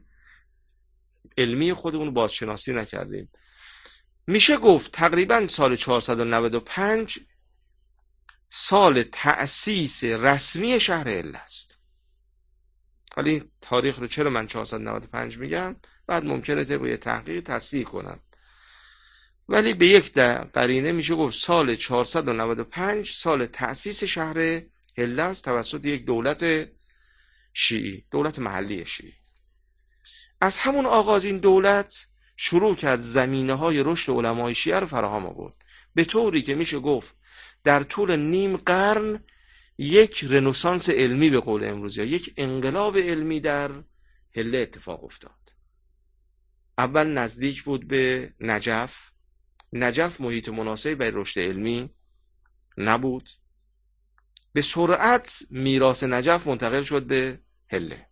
علمی خودمون بازشناسی نکردیم. میشه گفت تقریبا سال 495 سال تأسیس رسمی شهر هله است. حالا این تاریخ رو چرا من 495 میگم؟ بعد ممکنه طبق یه تحقیق تصحیح کنم، ولی به یک قرینه میشه گفت سال 495 سال تأسیس شهر هله است توسط یک دولت شیعی، دولت محلی شیعی. از همون آغاز این دولت شروع کرد زمینه‌های رشد علمای شیعه رو فراهم آورد، به طوری که میشه گفت در طول نیم قرن یک رنسانس علمی به قول امروزی، یک انقلاب علمی در هله اتفاق افتاد. اول نزدیک بود به نجف محیط مناسبی برای رشد علمی نبود. به سرعت میراث نجف منتقل شد به هله.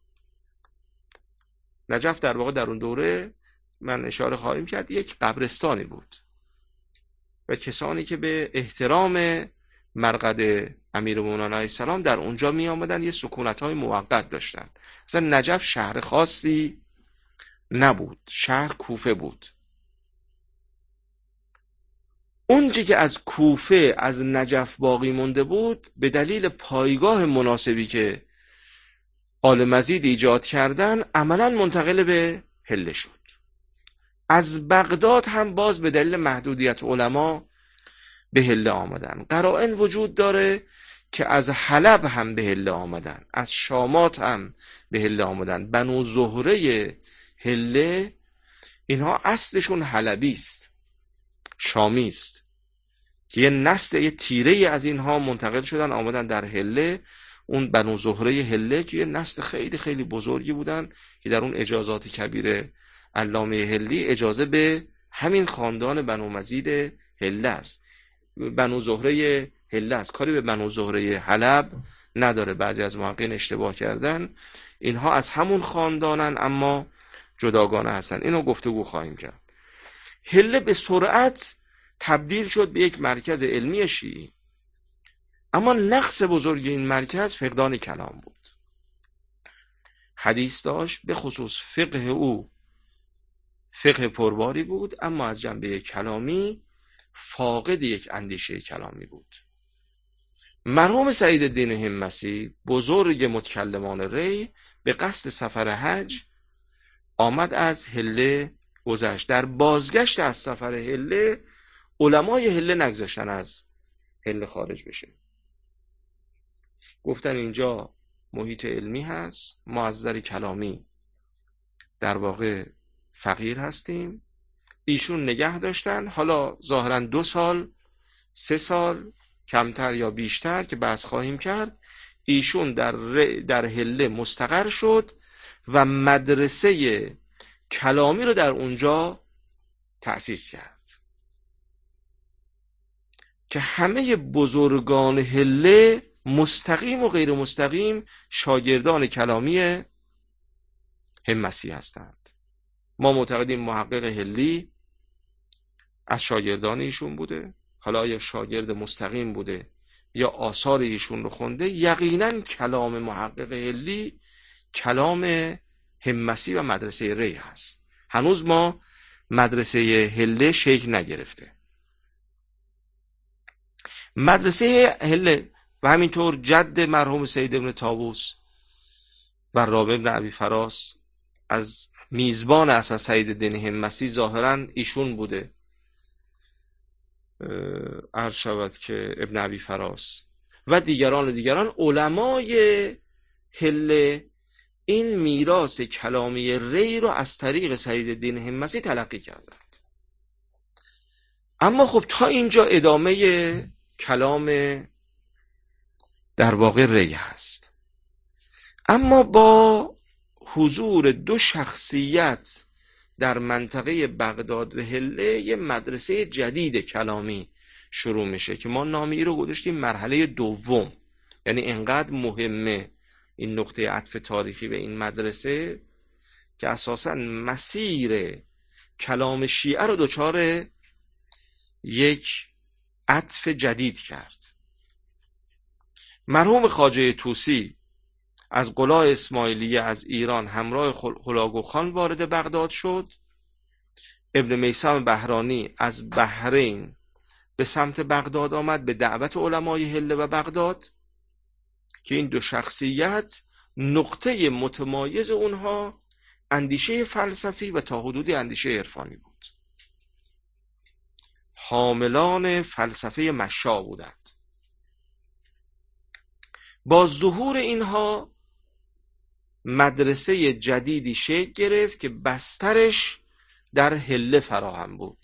نجف در واقع در اون دوره من اشاره خواهیم کرد یک قبرستانی بود و کسانی که به احترام مرقد امیرالمومنین علیه السلام در اونجا می آمدن یه سکونت‌های موقت داشتن. مثلا نجف شهر خاصی نبود، شهر کوفه بود. اونجی که از کوفه از نجف باقی مونده بود به دلیل پایگاه مناسبی که آل مزید ایجاد کردن عملاً منتقل به هله شد. از بغداد هم باز به دلیل محدودیت علما به هله آمدن. قرائن وجود داره که از حلب هم به هله آمدن، از شامات هم به هله آمدن. بنو زهره هله اینها اصلشون حلبی است، شامی است، که یه نسل یه تیره از اینها منتقل شدن آمدن در هله. اون بنو زهره هله که یه نسل خیلی خیلی بزرگی بودن که در اون اجازات کبیر علامه هلی اجازه به همین خاندان بنو مزید هله است، بنو زهره هله است، کاری به بنو زهره حلب نداره. بعضی از محققین اشتباه کردن، اینها از همون خاندانن اما جداگانه هستن. اینو گفتگو خواهیم کرد. هله به سرعت تبدیل شد به یک مرکز علمی شیعی، اما نقص بزرگ این مرکز فقدان کلام بود. حدیث داشت، به خصوص فقه او فقه پرباری بود، اما از جنبه کلامی فاقد یک اندیشه کلامی بود. مرحوم سعیدالدین همسی بزرگ متکلمان ری به قصد سفر حج آمد از هله گذشت. در بازگشت از سفر هله علمای هله نگذاشتن از هله خارج بشه، گفتن اینجا محیط علمی هست، ما از نظر کلامی در واقع فقیر هستیم. ایشون نگه داشتن، حالا ظاهراً 2 سال 3 سال کمتر یا بیشتر که بحث خواهیم کرد، ایشون در هله مستقر شد و مدرسه کلامی رو در اونجا تأسیس کرد که همه بزرگان هله مستقیم و غیر مستقیم شاگردان کلامی همسی هستند. ما معتقدیم محقق هلی از شاگردان ایشون بوده. حالا یا شاگرد مستقیم بوده یا آثار ایشون رو خونده، یقینا کلام محقق هلی کلام همسی و مدرسه ری هست. هنوز ما مدرسه هله شکل نگرفته. مدرسه هله و همینطور جد مرحوم سید ابن طاووس و رابع ابن ابی فراس از میزبان اصلا سید دین همسی ظاهرا ایشون بوده. عرض شود که ابن ابی فراس و دیگران علمای هله این میراث کلامی ری رو از طریق سید دین همسی تلقی کردند. اما خب تا اینجا ادامه کلام در واقع ری هست. اما با حضور دو شخصیت در منطقه بغداد و هله یه مدرسه جدید کلامی شروع میشه که ما نامی رو گذاشتیم مرحله دوم. یعنی انقدر مهمه این نقطه عطف تاریخی به این مدرسه که اساساً مسیر کلام شیعه رو دچار یک عطف جدید کرد. مرحوم خواجه طوسی از قلاع اسماعیلیه از ایران همراه هلاکو خان وارد بغداد شد. ابن میثم بهرانی از بحرین به سمت بغداد آمد به دعوت علمای هله و بغداد که این دو شخصیت نقطه متمایز اونها اندیشه فلسفی و تا حدودی اندیشه عرفانی بود. حاملان فلسفه مشاع بودند. با ظهور اینها مدرسه جدیدی شکل گرفت که بسترش در هله فراهم بود.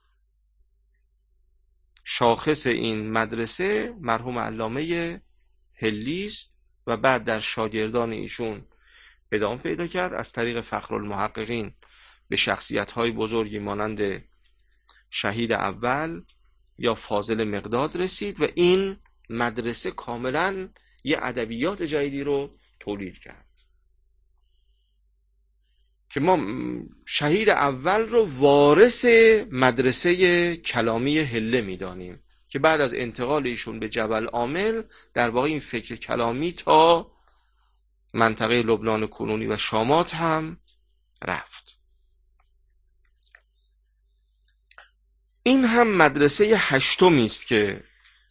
شاخص این مدرسه مرحوم علامه هلی است و بعد در شاگردان ایشون ادامه پیدا کرد. از طریق فخرالمحققین به شخصیت‌های بزرگی مانند شهید اول یا فاضل مقداد رسید و این مدرسه کاملاً یه ادبیات جدیدی رو تولید کرد که ما شهید اول رو وارث مدرسه کلامی هله می‌دانیم که بعد از انتقال ایشون به جبل عامل در واقع این فکر کلامی تا منطقه لبنان کنونی و شامات هم رفت. این هم مدرسه هشتمی است که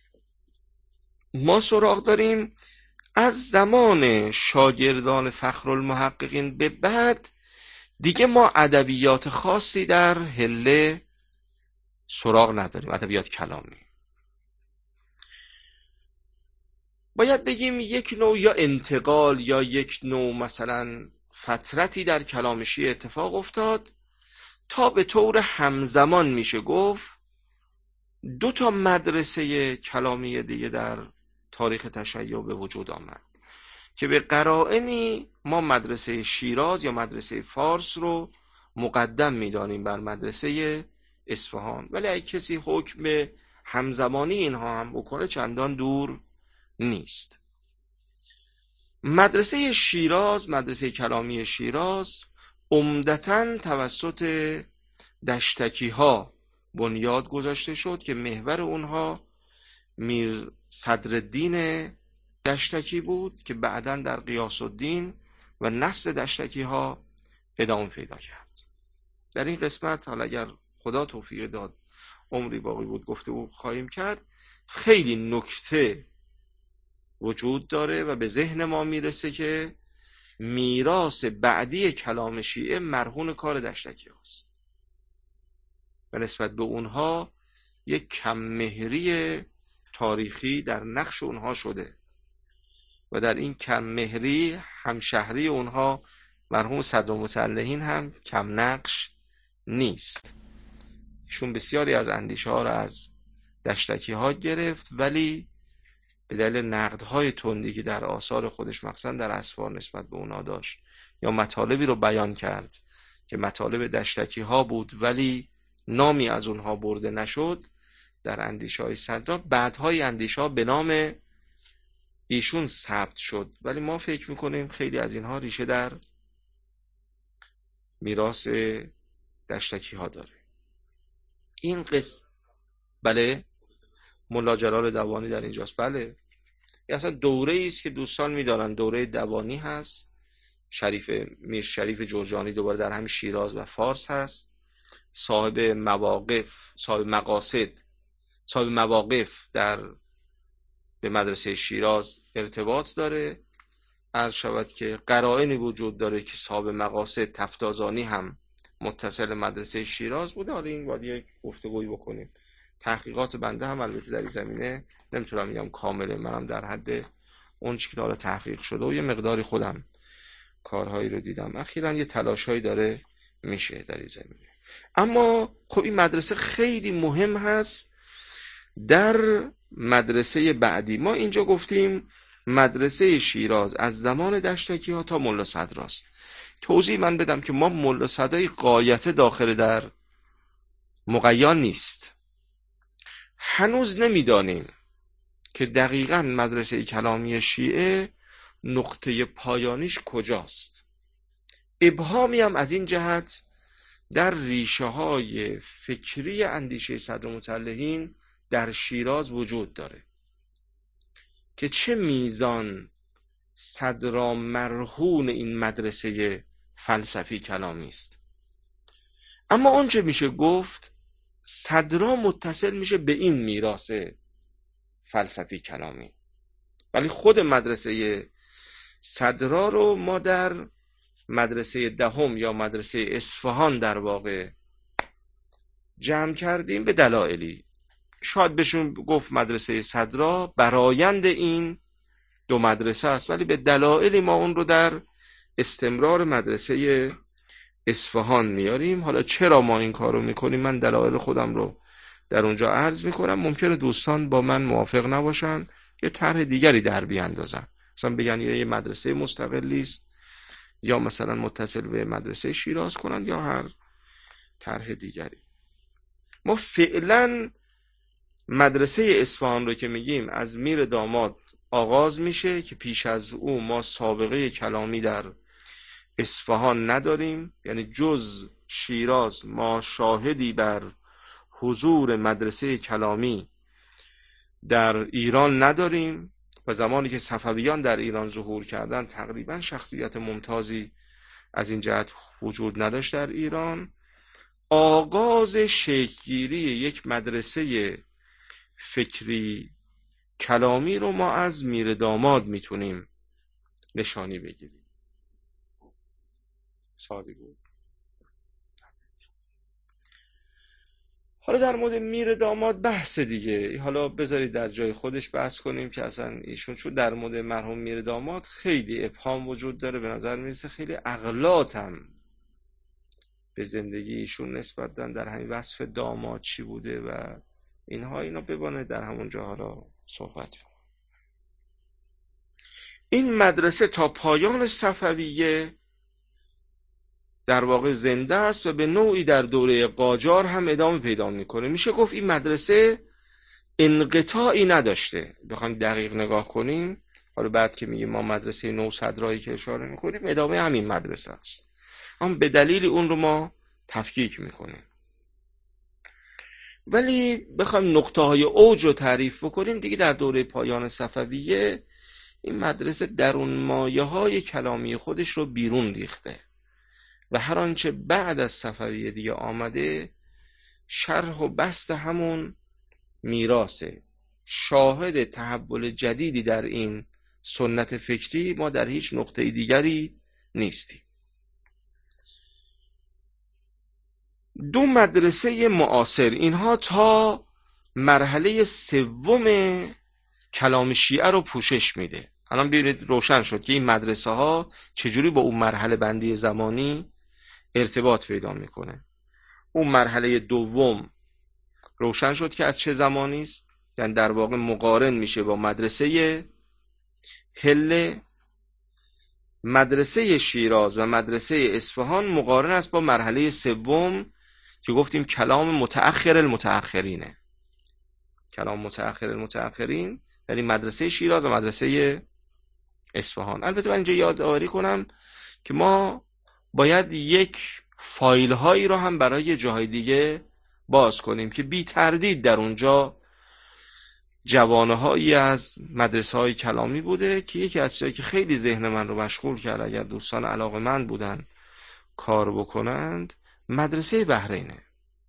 ما سراغ داریم. از زمان شاگردان فخرالمحققین به بعد دیگه ما ادبیات خاصی در هله سراغ نداریم، ادبیات کلامی. باید بگیم یک نوع یا انتقال یا یک نوع مثلا فترتی در کلام شیعه اتفاق افتاد تا به طور همزمان میشه گفت دو تا مدرسه کلامی دیگه در تاریخ تشیع به وجود آمد که به قرائنی ما مدرسه شیراز یا مدرسه فارس رو مقدم میدانیم بر مدرسه اصفهان، ولی اگه کسی حکم همزمانی اینها هم بکنه چندان دور نیست. مدرسه شیراز، مدرسه کلامی شیراز عمدتاً توسط دشتکی ها بنیاد گذاشته شد که محور اونها میر صدرالدین دشتکی بود که بعداً در غیاث الدین و نسل دشتکی ها ادامه پیدا کرد. در این قسمت حالا اگر خدا توفیق داد عمری باقی بود گفتگو خواهیم کرد. خیلی نکته وجود داره و به ذهن ما میرسه که میراث بعدی کلام شیعه مرهون کار دشتکی هاست و نسبت به اونها یک کممهری تاریخی در نقش اونها شده و در این کممهری همشهری اونها مرحوم صدرالمصلحین هم کم نقش نیست. ایشون بسیاری از اندیشه ها را از دشتکی ها گرفت ولی به دلیل نقدهای تندی که در آثار خودش مخصوصا در اسفار نسبت به اونا داشت یا مطالبی رو بیان کرد که مطالب دشتکی ها بود ولی نامی از اونها برده نشد در اندیشه های صدرا، بعدهای اندیشه ها به نام ایشون ثبت شد ولی ما فکر میکنیم خیلی از اینها ریشه در میراث دشتکی ها داره. این بله ملا جلال دوانی در اینجاست. بله، این اصلا دوره است که دوستان میدانن دوره دوانی هست. میر شریف جرجانی دوباره در همین شیراز و فارس هست. صاحب مواقف در به مدرسه شیراز ارتباط داره. عرض شود که قرائنی وجود داره که صاحب مقاصد تفتازانی هم متصل مدرسه شیراز بوده. حالا این باید یک گفتگویی بکنیم. تحقیقات بنده هم البته در این زمینه نمیتونم بگم کامله، منم در حد اون چیزی که تحقیق شده و یه مقداری خودم کارهایی رو دیدم. اخیراً یه تلاشایی داره میشه در این زمینه. اما خب این مدرسه خیلی مهم هست در مدرسه بعدی. ما اینجا گفتیم مدرسه شیراز از زمان دشتکی ها تا ملا صدراست. توضیح من بدم که ما ملا صدای غایت داخل در مقیان نیست. هنوز نمیدانیم که دقیقاً مدرسه کلامی شیعه نقطه پایانیش کجاست. ابهامی هم از این جهت در ریشه های فکری اندیشه صدر مصلحین در شیراز وجود داره که چه میزان صدر مرهون این مدرسه فلسفی کلامی است. اما آنچه میشه گفت صدر متصل میشه به این میراث فلسفی کلامی، ولی خود مدرسه صدر رو ما در مدرسه دهم یا مدرسه اصفهان در واقع جمع کردیم به دلایلی. شاید بهشون گفت مدرسه صدر برآیند این دو مدرسه است، ولی به دلایلی ما اون رو در استمرار مدرسه اصفهان میاریم. حالا چرا ما این کار رو میکنیم من دلایل خودم رو در اونجا عرض میکنم. ممکنه دوستان با من موافق نباشن، یه طرح دیگری در بیاندازن، مثلا بگن یه مدرسه مستقلی است یا مثلا متصل به مدرسه شیراز کنن یا هر طرح دیگری. ما فعلا مدرسه اصفهان رو که میگیم از میر داماد آغاز میشه که پیش از او ما سابقه کلامی در اصفهان نداریم، یعنی جز شیراز ما شاهدی بر حضور مدرسه کلامی در ایران نداریم. و زمانی که صفویان در ایران ظهور کردن تقریبا شخصیت ممتازی از این جهت وجود نداشت در ایران. آغاز شکل‌گیری یک مدرسه فکری کلامی رو ما از میر داماد میتونیم نشانی بگیریم. سادی بود. حالا در مورد میر داماد بحث دیگه، حالا بذارید در جای خودش بحث کنیم که اصلا ایشون چون در مورد مرحوم میر داماد خیلی ابهام وجود داره. به نظر میرسه خیلی اغلاط هم به زندگی ایشون نسبت دادن در همین وصف داماد چی بوده و اینا ببانه در همون جاها را صحبت کنیم. این مدرسه تا پایان صفویه در واقع زنده است و به نوعی در دوره قاجار هم ادامه پیدا میکنه. میشه گفت این مدرسه انقطاعی نداشته. بخوایم دقیق نگاه کنیم، حالا بعد که میگیم ما مدرسه نو صدرایی که اشاره میکنیم ادامه همین مدرسه است، اما به دلیل اون رو ما تفکیک میکنیم. ولی بخوایم نقطه های اوج رو تعریف بکنیم دیگه در دوره پایان صفویه این مدرسه درون مایه های کلامی خودش رو بیرون ریخته و هر آنچه بعد از صفویه دیگه آمده شرح و بسط همون میراثه. شاهد تحول جدیدی در این سنت فکری ما در هیچ نقطه دیگری نیستیم. دو مدرسه معاصر، اینها تا مرحله سوم کلام شیعه رو پوشش میده. الان ببینید روشن شد که این مدرسه ها چجوری با اون مرحله بندی زمانی ارتباط پیدا میکنه. اون مرحله دوم روشن شد که از چه زمانی است، یعنی در واقع مقارن میشه با مدرسه هله. مدرسه شیراز و مدرسه اصفهان مقارن است با مرحله سوم که گفتیم کلام متأخر المتأخرینه. کلام متأخر المتأخرین یعنی مدرسه شیراز و مدرسه اصفهان. البته من اینجا یادآوری کنم که ما باید یک فایل هایی رو هم برای جاهای دیگه باز کنیم که بی تردید در اونجا جوانهایی از مدرسه های کلامی بوده که یکی از چیزایی که خیلی ذهن من رو مشغول کرد، اگر دوستان علاقه‌مند بودن کار بکنند، مدرسه بحرینه.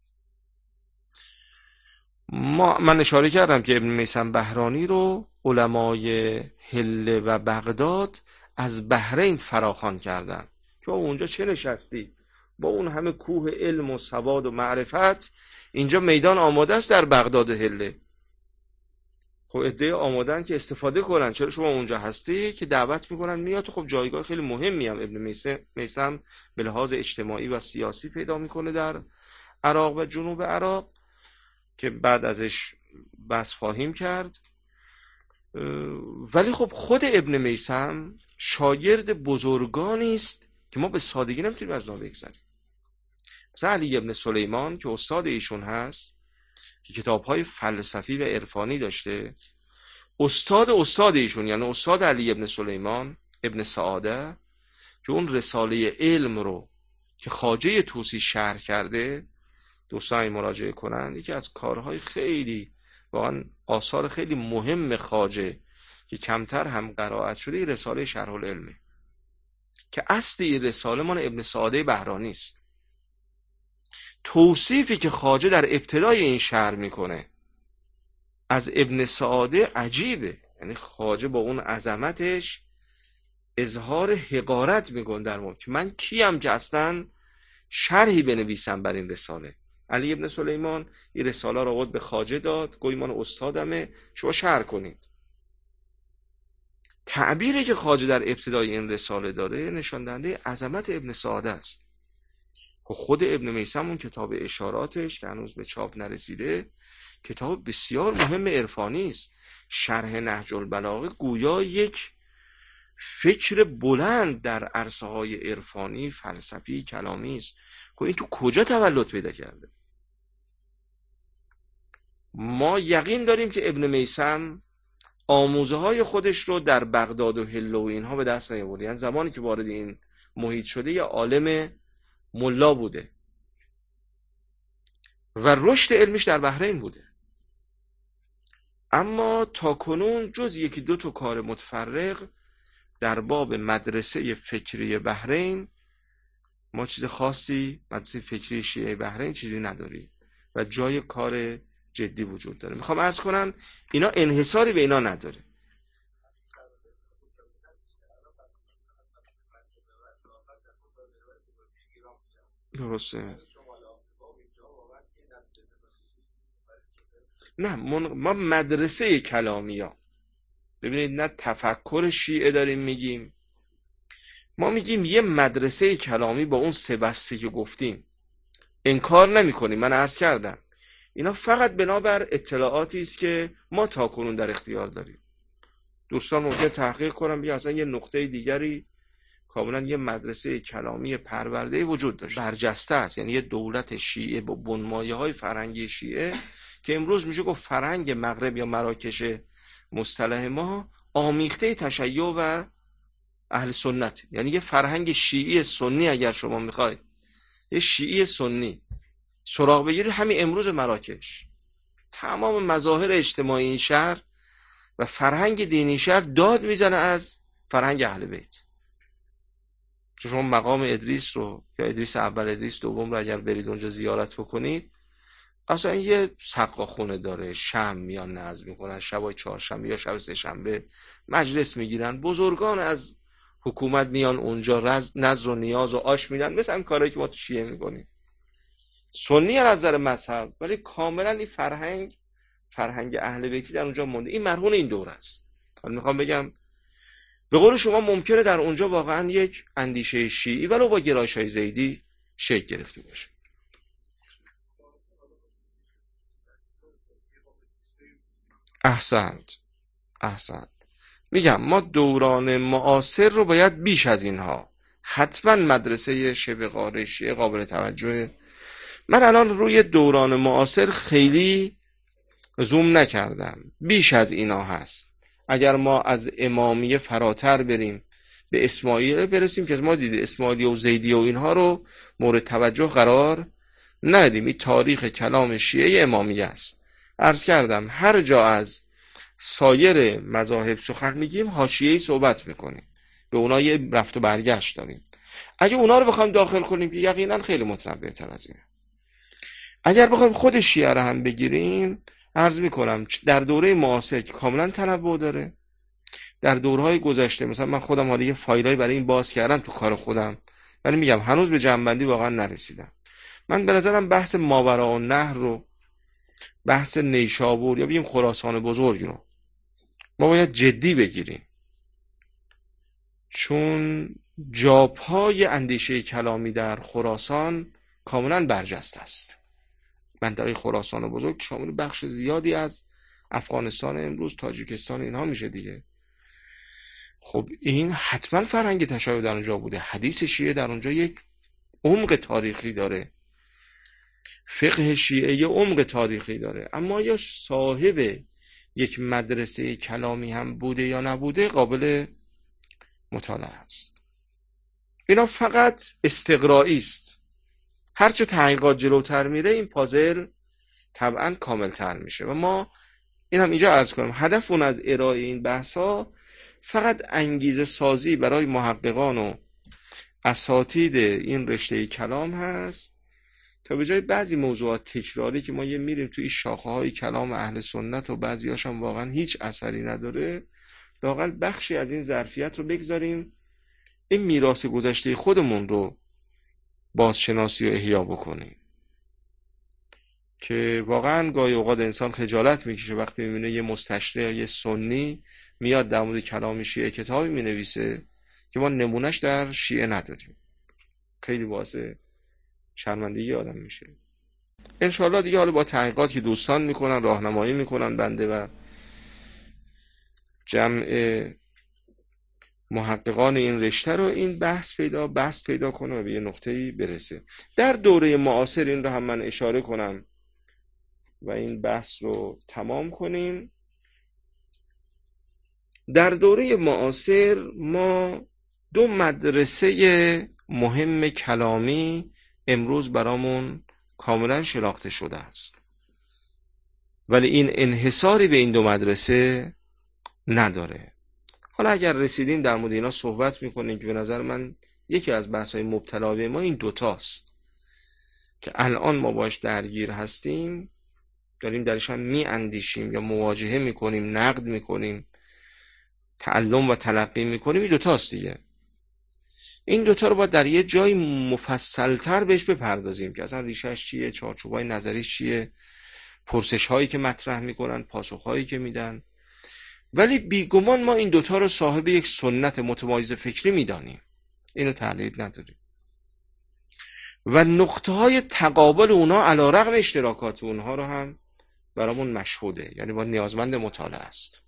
من اشاره کردم که ابن میثم بهرانی رو علمای حله و بغداد از بحرین فراخوان کردن که اونجا چه نشستی با اون همه کوه علم و سواد و معرفت، اینجا میدان آماده است در بغداد حله. خب عده آمادن که استفاده کنن، چرا شما اونجا هستی که دعوت میکنن میاد. خب جایگاه خیلی مهمی هم ابن میثم به لحاظ اجتماعی و سیاسی پیدا میکنه در عراق و جنوب عراق که بعد ازش بحث خواهیم کرد. ولی خب خود ابن میثم شاگرد بزرگانی است که ما به سادگی نمیتونیم از نام بگذریم. مثلا علی ابن سلیمان که استاد ایشون هست، که کتاب‌های فلسفی و عرفانی داشته، استاد ایشون یعنی استاد علی ابن سلیمان ابن سعاده، که اون رساله علم رو که خواجه طوسی شرح کرده، دوستان مراجعه کنند، یکی از کارهای خیلی واقعا آثار خیلی مهم خواجه که کمتر هم قرائت شده، رساله شرح العلمه که اصل این رساله مال ابن سعاده بهرانی است. توصیفی که خواجه در ابتدای این شرح میکنه از ابن سعاده عجیبه، یعنی خواجه با اون عظمتش اظهار حقارت میکنه در مورد که من کیم که اصلا شرحی بنویسم بر این رساله. علی ابن سلیمان این رساله رو به خواجه داد، گوی من استادمه، شما شرح کنید. تعبیری که خواجه در ابتدای این رساله داره نشان دهنده عظمت ابن سعاده است. خود ابن میثم اون کتاب اشاراتش که هنوز به چاپ نرسیده، کتاب بسیار مهم عرفانی است. شرح نهج البلاغه گویا یک فکر بلند در عرصه‌های عرفانی، فلسفی، کلامی است. خب این تو کجا تولد پیدا کرده؟ ما یقین داریم که ابن میثم آموزه های خودش رو در بغداد و حله و اینها به دست نیاورد. یعنی زمانی که وارد این محیط شده یه عالم ملا بوده و رشد علمیش در بحرین بوده، اما تا کنون جز یکی دو تا کار متفرق در باب مدرسه فکری بحرین ما چیز خاصی، مدرسه فکری شیعه بحرین چیزی نداریم و جای کار جدی وجود داره. میخوام عرض کنم اینا انحصاری به اینا نداره. درسته. نه ما مدرسه کلامیا، ببینید نه تفکر شیعه داریم میگیم، ما میگیم یه مدرسه کلامی با اون سه وصفی که گفتیم انکار نمی کنیم. من عرض کردم اینا فقط بنابر اطلاعاتی است که ما تاکنون در اختیار داریم. دوستان ممکنه تحقیق کنن بیا اصلا یه نقطه دیگری کاملا یه مدرسه کلامی پرورده وجود داشت، برجسته است، یعنی یه دولت شیعه با بنمایه‌های فرهنگی شیعه که امروز میشه گفت فرهنگ مغرب یا مراکش مصطلح ما آمیخته تشیع و اهل سنت، یعنی یه فرهنگ شیعی سنی. اگر شما میخواید یه شیعی سنی سراغ بگیرید، همین امروز مراکش تمام مظاهر اجتماعی این شهر و فرهنگ دینی شهر داد میزنه از فرهنگ اهل بیت. شما مقام ادریس رو یا ادریس اول ادریس دوم رو اگر برید اونجا زیارت بکنید، اصلا یه سقاخونه داره، شمع میان نظم میکنن، شبای چهارشنبه یا شب سه‌شنبه مجلس میگیرن، بزرگان از حکومت میان اونجا نظر و نیاز و آش میدن، مثل این کارهایی که ما تو شیعه میکنیم. سنی از نظر مذهب، ولی کاملا این فرهنگ اهل بیتی در اونجا مونده. این مرهون این دوره است. حالا میخوام بگم به قول شما ممکنه در اونجا واقعا یک اندیشه شیعی ولو با گرایش‌های زیدی شکل گرفته باشه. احسنت. میگم ما دوران معاصر رو باید بیش از اینها، حتما مدرسه شبه قاره شیعه قابل توجه. من الان روی دوران معاصر خیلی زوم نکردم، بیش از اینا هست. اگر ما از امامیه فراتر بریم به اسماعیل برسیم که ما دیده اسماعیلی و زیدی و اینها رو مورد توجه قرار ندیم. این تاریخ کلام شیعه امامیه است. عرض کردم هر جا از سایر مذاهب سخن میگیم حاشیه‌ای صحبت میکنیم، به اونها یه رفت و برگشت داریم. اگه اونا رو بخوایم داخل کنیم که یقینا خیلی متنوع‌تر از اینه. اگر بخوایم خود شیعه رو هم بگیریم، عرض میکنم در دوره معاصر که کاملا تنوع داره، در دورهای گذشته مثلا من خودم حالا یه فایلای برای این باز کردم تو کار خودم، ولی میگم هنوز به جنبندی واقعا نرسیدم. من به نظرم بحث ماوراءالنهر رو، بحث نیشابور یا بگیم خراسان بزرگ رو ما باید جدی بگیریم، چون جاپای اندیشه کلامی در خراسان کاملا برجسته است. منطقه خراسان بزرگ شامل بخش زیادی از افغانستان امروز، تاجیکستان، اینها میشه دیگه. خب این حتما فرهنگ تشیع در اونجا بوده، حدیث شیعه در اونجا یک عمق تاریخی داره، فقه شیعه یک عمق تاریخی داره، اما یا صاحب یک مدرسه کلامی هم بوده یا نبوده قابل مطالعه است. اینا فقط استقرایی است. هرچه تحقیقات جلوتر میره این پازل طبعا کاملتر میشه و ما این هم اینجا عرض کنم هدف اون از ارائه این بحثا فقط انگیزه سازی برای محققان و اساتید این رشته کلام هست تا به جای بعضی موضوعات تکراری که ما یه میریم توی شاخه های کلام اهل سنت و بعضی هاشم واقعا هیچ اثری نداره، لااقل بخشی از این ظرفیت رو بگذاریم این میراث گذشته خودمون رو بازشناسی و احیا بکنیم، که واقعا گاهی اوقات انسان خجالت میکشه وقتی میبینه یه مستشرق یه سنی میاد در مورد کلام شیعه کتابی مینویسه که ما نمونهش در شیعه نداریم. خیلی باعث شرمندگی آدم میشه. انشاءالله دیگه حالا با تحقیقات که دوستان میکنن، راهنمایی میکنن بنده و جمع محققان این رشته رو، این بحث پیدا کنه و به یه نقطه‌ای برسه. در دوره معاصر این رو هم من اشاره کنم و این بحث رو تمام کنیم. در دوره معاصر ما دو مدرسه مهم کلامی امروز برامون کاملا شناخته شده است، ولی این انحصاری به این دو مدرسه نداره. حالا اگر رسیدیم در مورد اینا صحبت میکنیم که به نظر من یکی از بحث‌های مبتلا به ما این دوتاست که الان ما باش درگیر هستیم، داریم درش هم میاندیشیم یا مواجهه میکنیم، نقد میکنیم، تعلم و تلقی میکنیم. این دوتاست دیگه. این دوتا رو باید در یه جای مفصلتر بهش بپردازیم که اصلا ریشهش چیه، چارچوبای نظریش چیه، پرسش هایی که مطرح میکنن، پاسخ هایی که میدن. ولی بیگمان ما این دوتا رو صاحب یک سنت متمایز فکری میدانیم، اینو تردید نداریم، و نقطه های تقابل اونا علی رغم اشتراکات اونها رو هم برامون مشهوده، یعنی با نیازمند مطالعه است.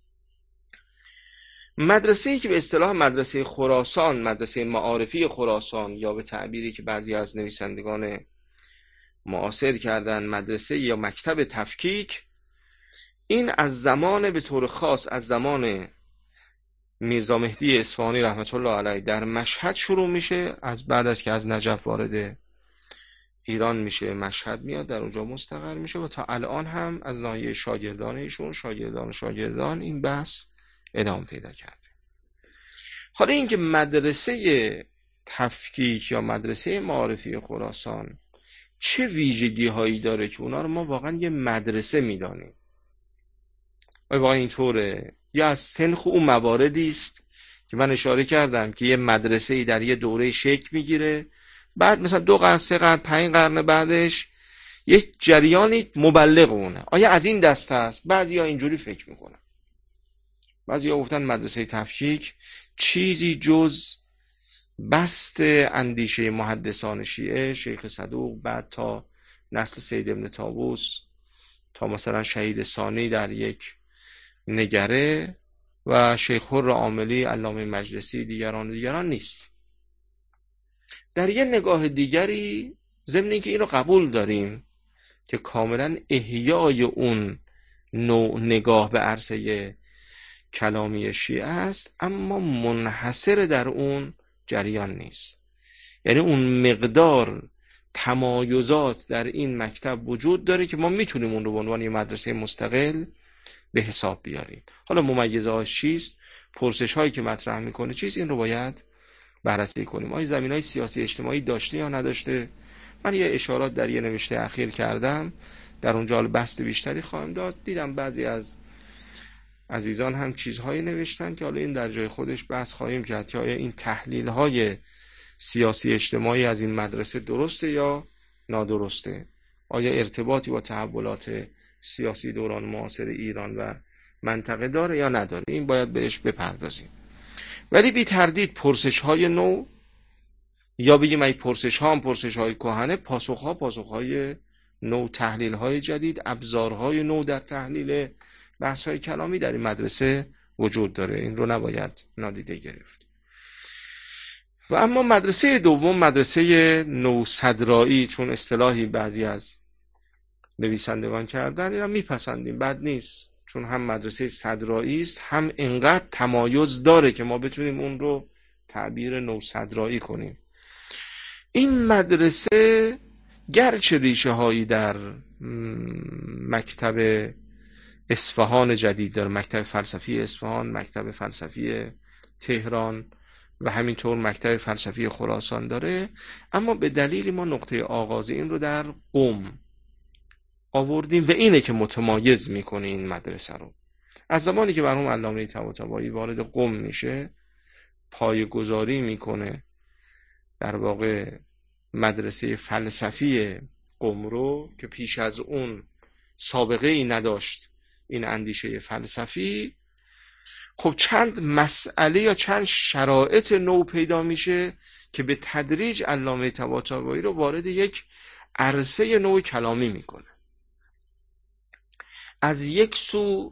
مدرسه‌ای که به اصطلاح مدرسه خراسان، مدرسه معارفی خراسان، یا به تعبیری که بعضی از نویسندگان معاصر کردن مدرسه یا مکتب تفکیک، این از زمان به طور خاص از زمان میرزا مهدی اصفهانی رحمت الله علیه در مشهد شروع میشه. از بعد از که از نجف وارد ایران میشه مشهد میاد، در اونجا مستقر میشه و تا الان هم از ناحیه شاگردان ایشون، شاگردان این بحث ادامه پیدا کرده. حالا اینکه مدرسه تفکیک یا مدرسه معارفی خراسان چه ویژگی هایی داره که اونا رو ما واقعا یه مدرسه میدانیم، واقعا اینطوره، یا از سنخ اون مواردی است که من اشاره کردم که یه مدرسه‌ای در یه دوره شکل میگیره، بعد مثلا 2 قرن 3 قرن 5 قرن بعدش یک جریانی مبلغ اونه. آیا از این دسته است؟ بعضیا اینجوری فکر میکنن، بعضیا گفتن مدرسه تفکیک چیزی جز بست اندیشه محدثان شیعه، شیخ صدوق، بعد تا نسل سید ابن طاووس تا مثلا شهید ثانی در یک نگره و شیخ حر عاملی، علامه مجلسی، دیگران نیست. در یه نگاه دیگری ضمن اینکه اینو قبول داریم که کاملا احیای اون نوع نگاه به عرصه کلامی شیعه است، اما منحصر در اون جریان نیست. یعنی اون مقدار تمایزات در این مکتب وجود داره که ما میتونیم اون رو به عنوان یه مدرسه مستقل به حساب بیاریم. حالا ممیزه هاش چیست؟ پرسش هایی که مطرح میکنه چیست؟ این رو باید بررسی کنیم. آیا زمینهای سیاسی اجتماعی داشته یا نداشته؟ من یه اشارات در یه نوشته اخیر کردم، در اونجا بحث بیشتری خواهم داد. دیدم بعضی از عزیزان هم چیزهایی نوشتن که حالا این در جای خودش بحث خواهیم کرد که آیا این تحلیل‌های سیاسی اجتماعی از این مدرسه درسته یا نادرسته، آیا ارتباطی با تحولات سیاسی دوران معاصر ایران و منطقه داره یا نداره. این باید بهش بپردازیم. ولی بی تردید پرسش‌های نو، یا بگیم ای پرسش‌ها هم پرسش‌های کهنه، پاسخ‌های نو، تحلیل‌های جدید، ابزارهای نو در تحلیل بحث‌های کلامی در این مدرسه وجود داره. این رو نباید نادیده گرفت. و اما مدرسه دوم، مدرسه نوصدرایی، چون اصطلاحی بعضی از نویسندگان کردن، این هم میپسندیم، بد نیست، چون هم مدرسه صدرایی است، هم اینقدر تمایز داره که ما بتونیم اون رو تعبیر نوصدرایی کنیم. این مدرسه گرچه ریشه هایی در مکتب اصفهان جدید داره، مکتب فلسفی اصفهان، مکتب فلسفی تهران و همینطور مکتب فلسفی خراسان داره، اما به دلیلی ما نقطه آغاز این رو در قم آوردیم و اینه که متمایز میکنه این مدرسه رو. از زمانی که مرحوم علامه طباطبایی وارد قم میشه، پایه‌گذاری میکنه در واقع مدرسه فلسفی قم رو که پیش از اون سابقه ای نداشت این اندیشه فلسفی. خب چند مسئله یا چند شرایط نو پیدا میشه که به تدریج علامه طباطبایی رو وارد یک عرصه نو کلامی میکنه. از یک سو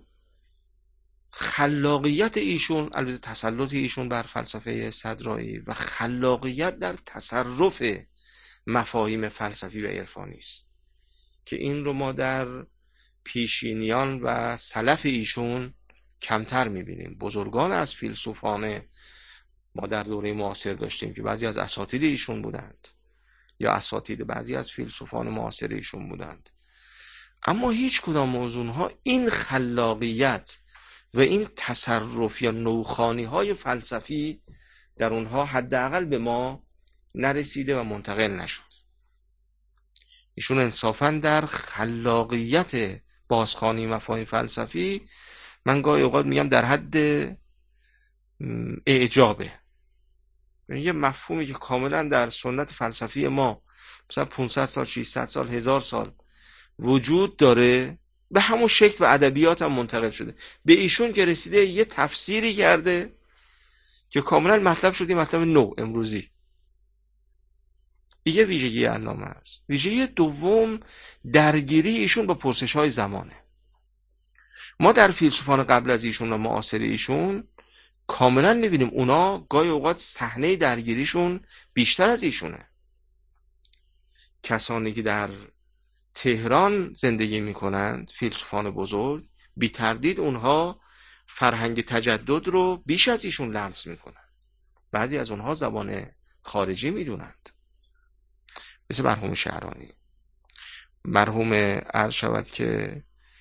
خلاقیت ایشون، البته تسلط ایشون بر فلسفه صدرایی و خلاقیت در تصرف مفاهیم فلسفی و عرفانی است که این رو ما در پیشینیان و سلف ایشون کمتر میبینیم. بزرگان از فیلسوفان ما در دوره معاصر داشتیم که بعضی از اساتید ایشون بودند یا اساتید بعضی از فیلسوفان معاصر ایشون بودند، اما هیچ کدام موضوع ها این خلاقیت و این تصرف یا نوخوانی های فلسفی در اونها حداقل به ما نرسیده و منتقل نشد. ایشون انصافاً در خلاقیت بازخوانی مفاهیم فلسفی، من گاهی اوقات میگم در حد اعجابه. یه مفهومی که کاملا در سنت فلسفی ما مثلا 500 سال 600 سال 1000 سال وجود داره، به همون شکل و ادبیات هم منتقل شده. به ایشون که رسیده یه تفسیری کرده که کاملا مطلب شده مطلب نو امروزی. یه ویژگی علامه است. ویژگی دوم، درگیری ایشون با پرسش‌های زمانه. ما در فیلسوفان قبل از ایشون و معاصر ایشون کاملا می‌بینیم اونا گاهی اوقات صحنه درگیریشون بیشتر از ایشونه. کسانی که در تهران زندگی میکنند، فیلسوفان بزرگ، بی تردید اونها فرهنگ تجدد رو بیش از ایشون لمس میکنند. بعضی از اونها زبان خارجی میدونند، مثل مرحوم شعرانی، مرحوم عرض شود که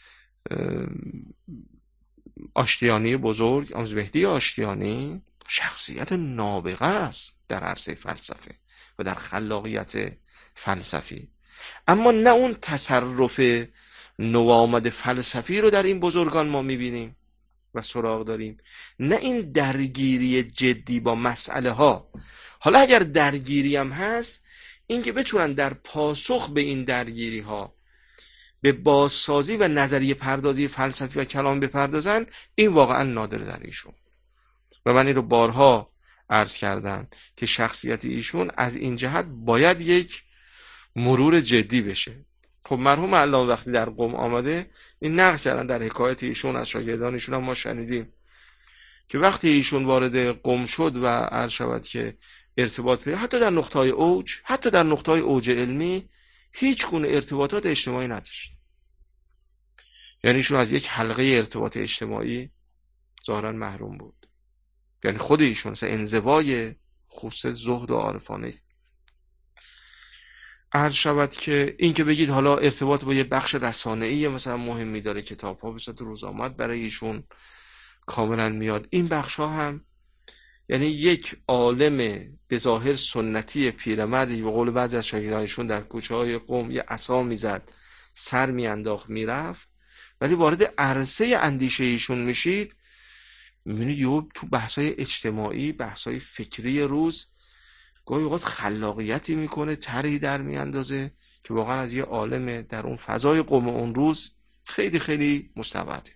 آشتیانی بزرگ، آموزبهدی آشتیانی شخصیت نابغه است در عرصه فلسفه و در خلاقیت فلسفی، اما نه اون تصرف نوآمد فلسفی رو در این بزرگان ما میبینیم و سراغ داریم، نه این درگیری جدی با مسئله ها. حالا اگر درگیری هم هست، این که بتونن در پاسخ به این درگیری ها به بازسازی و نظریه پردازی فلسفی و کلام بپردازن، این واقعا نادره در ایشون. و من این رو بارها عرض کردم که شخصیت ایشون از این جهت باید یک مرور جدی بشه. خب مرحوم علامه وقتی در قم آمده، این نقل کردن در حکایت ایشون از شاگردانشون هم ما شنیدیم که وقتی ایشون وارد قم شد و عرض شود که ارتباط پیدا، حتی در نقطه‌های اوج علمی هیچ گونه ارتباطات اجتماعی نداشت. یعنی ایشون از یک حلقه ارتباط اجتماعی ظاهرا محروم بود. یعنی خود ایشون انزوای خصوص زهد و عارفانه. عرض شود که این که بگید حالا ارتباط با یه بخش رسانه‌ای مثلا مهمی داره، کتاب‌ها به صورت روزآمد برای ایشون کاملا میاد. این بخش‌ها هم یعنی یک عالم به ظاهر سنتی پیرمردی به قول بعضی از شاگردانشون در کوچه‌های قم یه عصا میزد، سر میانداخت میرفت، ولی وارد عرصه اندیشه ایشون میشید میبینید یهو تو بحث‌های اجتماعی، بحث‌های فکری روز گاهی اوقات خلاقیتی میکنه، طرحی در میاندازه که واقعا از یه عالم در اون فضای قم اون روز خیلی خیلی مستبعده.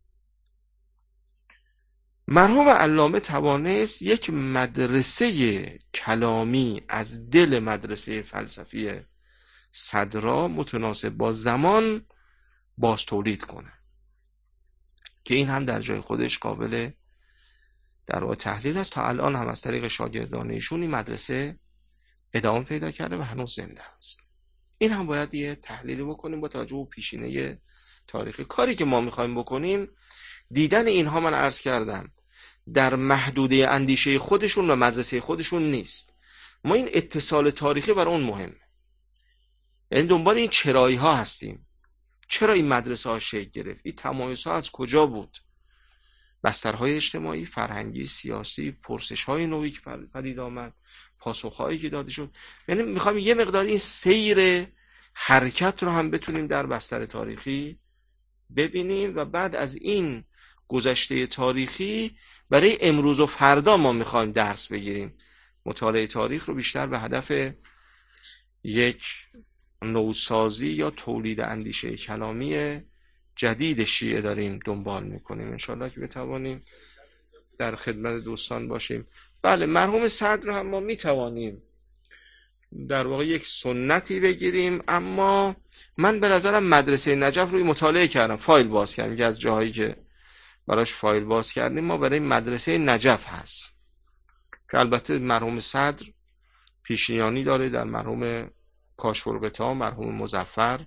مرحوم علامه توانست یک مدرسه کلامی از دل مدرسه فلسفی صدرا متناسب با زمان باز تولید کنه که این هم در جای خودش قابل در واقع تحلیل است. تا الان هم از طریق شاگردان ایشون این مدرسه ادامه پیدا کرده و هنوز زنده است. این هم باید یه تحلیلی بکنیم با توجه به پیشینه تاریخی. کاری که ما میخوایم بکنیم دیدن اینها، من عرض کردم، در محدوده اندیشه خودشون و مدرسه خودشون نیست. ما این اتصال تاریخی برای اون مهمه، یعنی دنبال این چرایی ها هستیم. چرا این مدرسه ها شکل گرفت؟ این تمایز ها از کجا بود؟ بسترهای اجتماعی، فرهنگی، سیاسی، پرسش های نوعی که پدید آمد، پاسخ هایی که داده شد. یعنی میخوایم یه مقدار این سیر حرکت رو هم بتونیم در بستر تاریخی ببینیم و بعد از این گذشته تاریخی برای امروز و فردا ما میخوایم درس بگیریم. مطالعه تاریخ رو بیشتر به هدف یک نوسازی یا تولید اندیشه کلامی جدید شیعه داریم دنبال میکنیم. انشاءالله که بتوانیم در خدمت دوستان باشیم. بله، مرحوم صدر هم ما میتوانیم در واقع یک سنتی بگیریم، اما من به نظرم مدرسه نجف روی مطالعه کردم، فایل باز کردم که از جاهایی که براش فایل باز کردیم ما برای مدرسه نجف هست که البته مرحوم صدر پیشینیانی داره در مرحوم کاشف‌الغطا، مرحوم مظفر،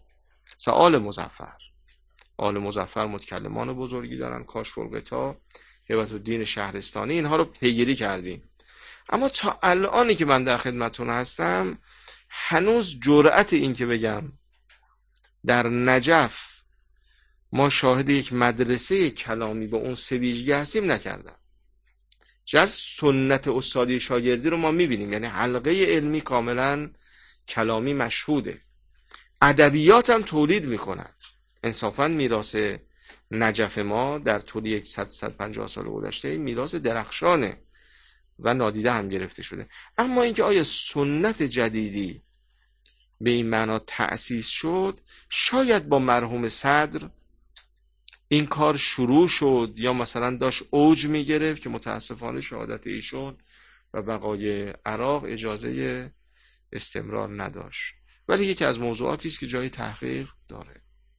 آل مظفر متکلمان بزرگی دارن، کاشف‌الغطا، هیبت‌الدین شهرستانی، اینها رو پیگیری کردیم. اما تا الانی که من در خدمتون هستم هنوز جرأت این که بگم در نجف ما شاهد یک مدرسه کلامی به اون سویژگی هستیم نکردم. جز سنت استادی شاگردی رو ما میبینیم، یعنی حلقه علمی کاملا کلامی مشهوده، ادبیات هم تولید میکنن. انصافا میراث نجف ما در طول 150 سال گذشته میراث درخشانه و نادیده هم گرفته شده. اما اینکه آیا سنت جدیدی به این معنا تأسیس شد، شاید با مرحوم صدر این کار شروع شد یا مثلا داشت اوج میگرفت که متاسفانه شهادت ایشون و بقای عراق اجازه استمرار نداشت، ولی یکی از موضوعاتی است که جای تحقیق داره.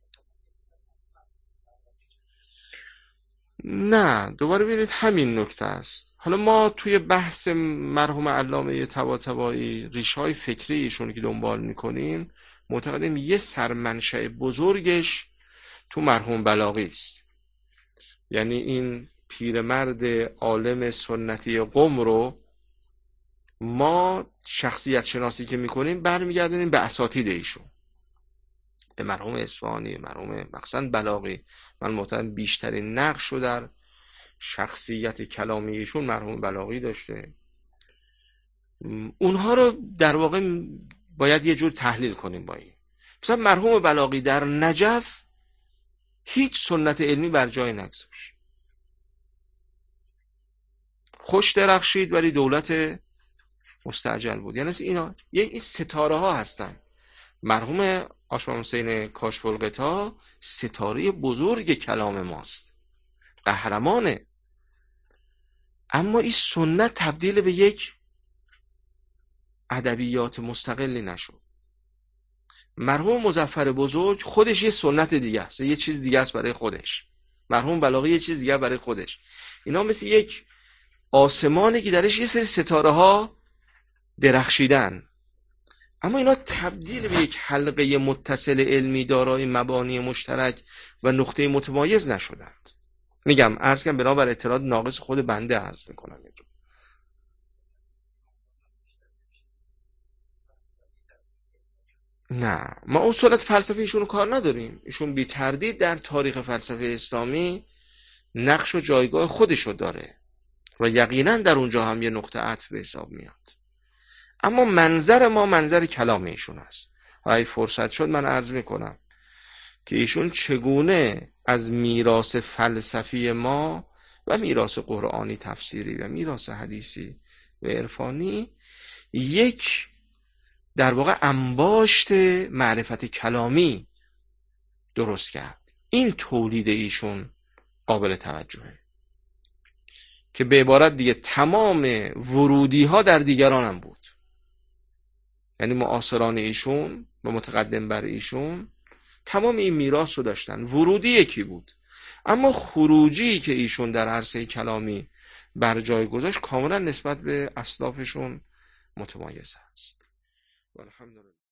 نه، دوباره ببینید همین نکته است. حالا ما توی بحث مرحوم علامه طباطبایی ریشه‌های فکری ایشون که دنبال میکنیم معتقدیم یه سرمنشأ بزرگش تو مرحوم بلاغی است. یعنی این پیرمرد عالم سنتی قم رو ما شخصیت شناسی که میکنیم برمیگردونیم به اساتید ایشون، به مرحوم اصفهانی، مرحوم مخصوصاً بلاغی. من معتقدم بیشترین نقش رو در شخصیت کلامی ایشون مرحوم بلاغی داشته. اونها رو در واقع باید یه جور تحلیل کنیم با این. مثلا مرحوم بلاغی در نجف هیچ سنت علمی بر جای نگذاشت، خوش درخشید ولی دولت مستعجل بود. یعنی اینا این ستاره ها هستن. مرحوم آشام حسین کاشف‌الغطا ستاره بزرگ کلام ماست، قهرمانه، اما این سنت تبدیل به یک ادبیات مستقلی نشد. مرحوم مظفر بزرگ خودش یه سنت دیگه است، یه چیز دیگه است برای خودش. مرحوم بلاغی یه چیز دیگه برای خودش. اینا مثل یک آسمانی که درش یه سری ستاره ها درخشیدن، اما اینا تبدیل به یک حلقه متصل علمی دارای مبانی مشترک و نقطه متمایز نشدند. میگم عرض کنم بنابر اطلاعات ناقص خود بنده عرض میکنم. نه، ما اصولت فلسفه ایشون رو کار نداریم. ایشون بی تردید در تاریخ فلسفه اسلامی نقش و جایگاه خودشو داره و یقینا در اونجا هم یه نقطه عطف به حساب میاد. اما منظر ما منظر کلام ایشون است و اگه فرصت شد من عرض میکنم که ایشون چگونه از میراث فلسفی ما و میراث قرآنی تفسیری و میراث حدیثی و عرفانی یک در واقع انباشت معرفت کلامی درست کرد. این تولید ایشون قابل توجهه که به عبارت دیگه تمام ورودی ها در دیگران هم بود. یعنی معاصران ایشون و متقدم بر ایشون تمام این میراث رو داشتن، ورودی یکی بود، اما خروجی که ایشون در عرصه کلامی بر جای گذاشت کاملا نسبت به اسلافشون متمایز است. والحمدلله.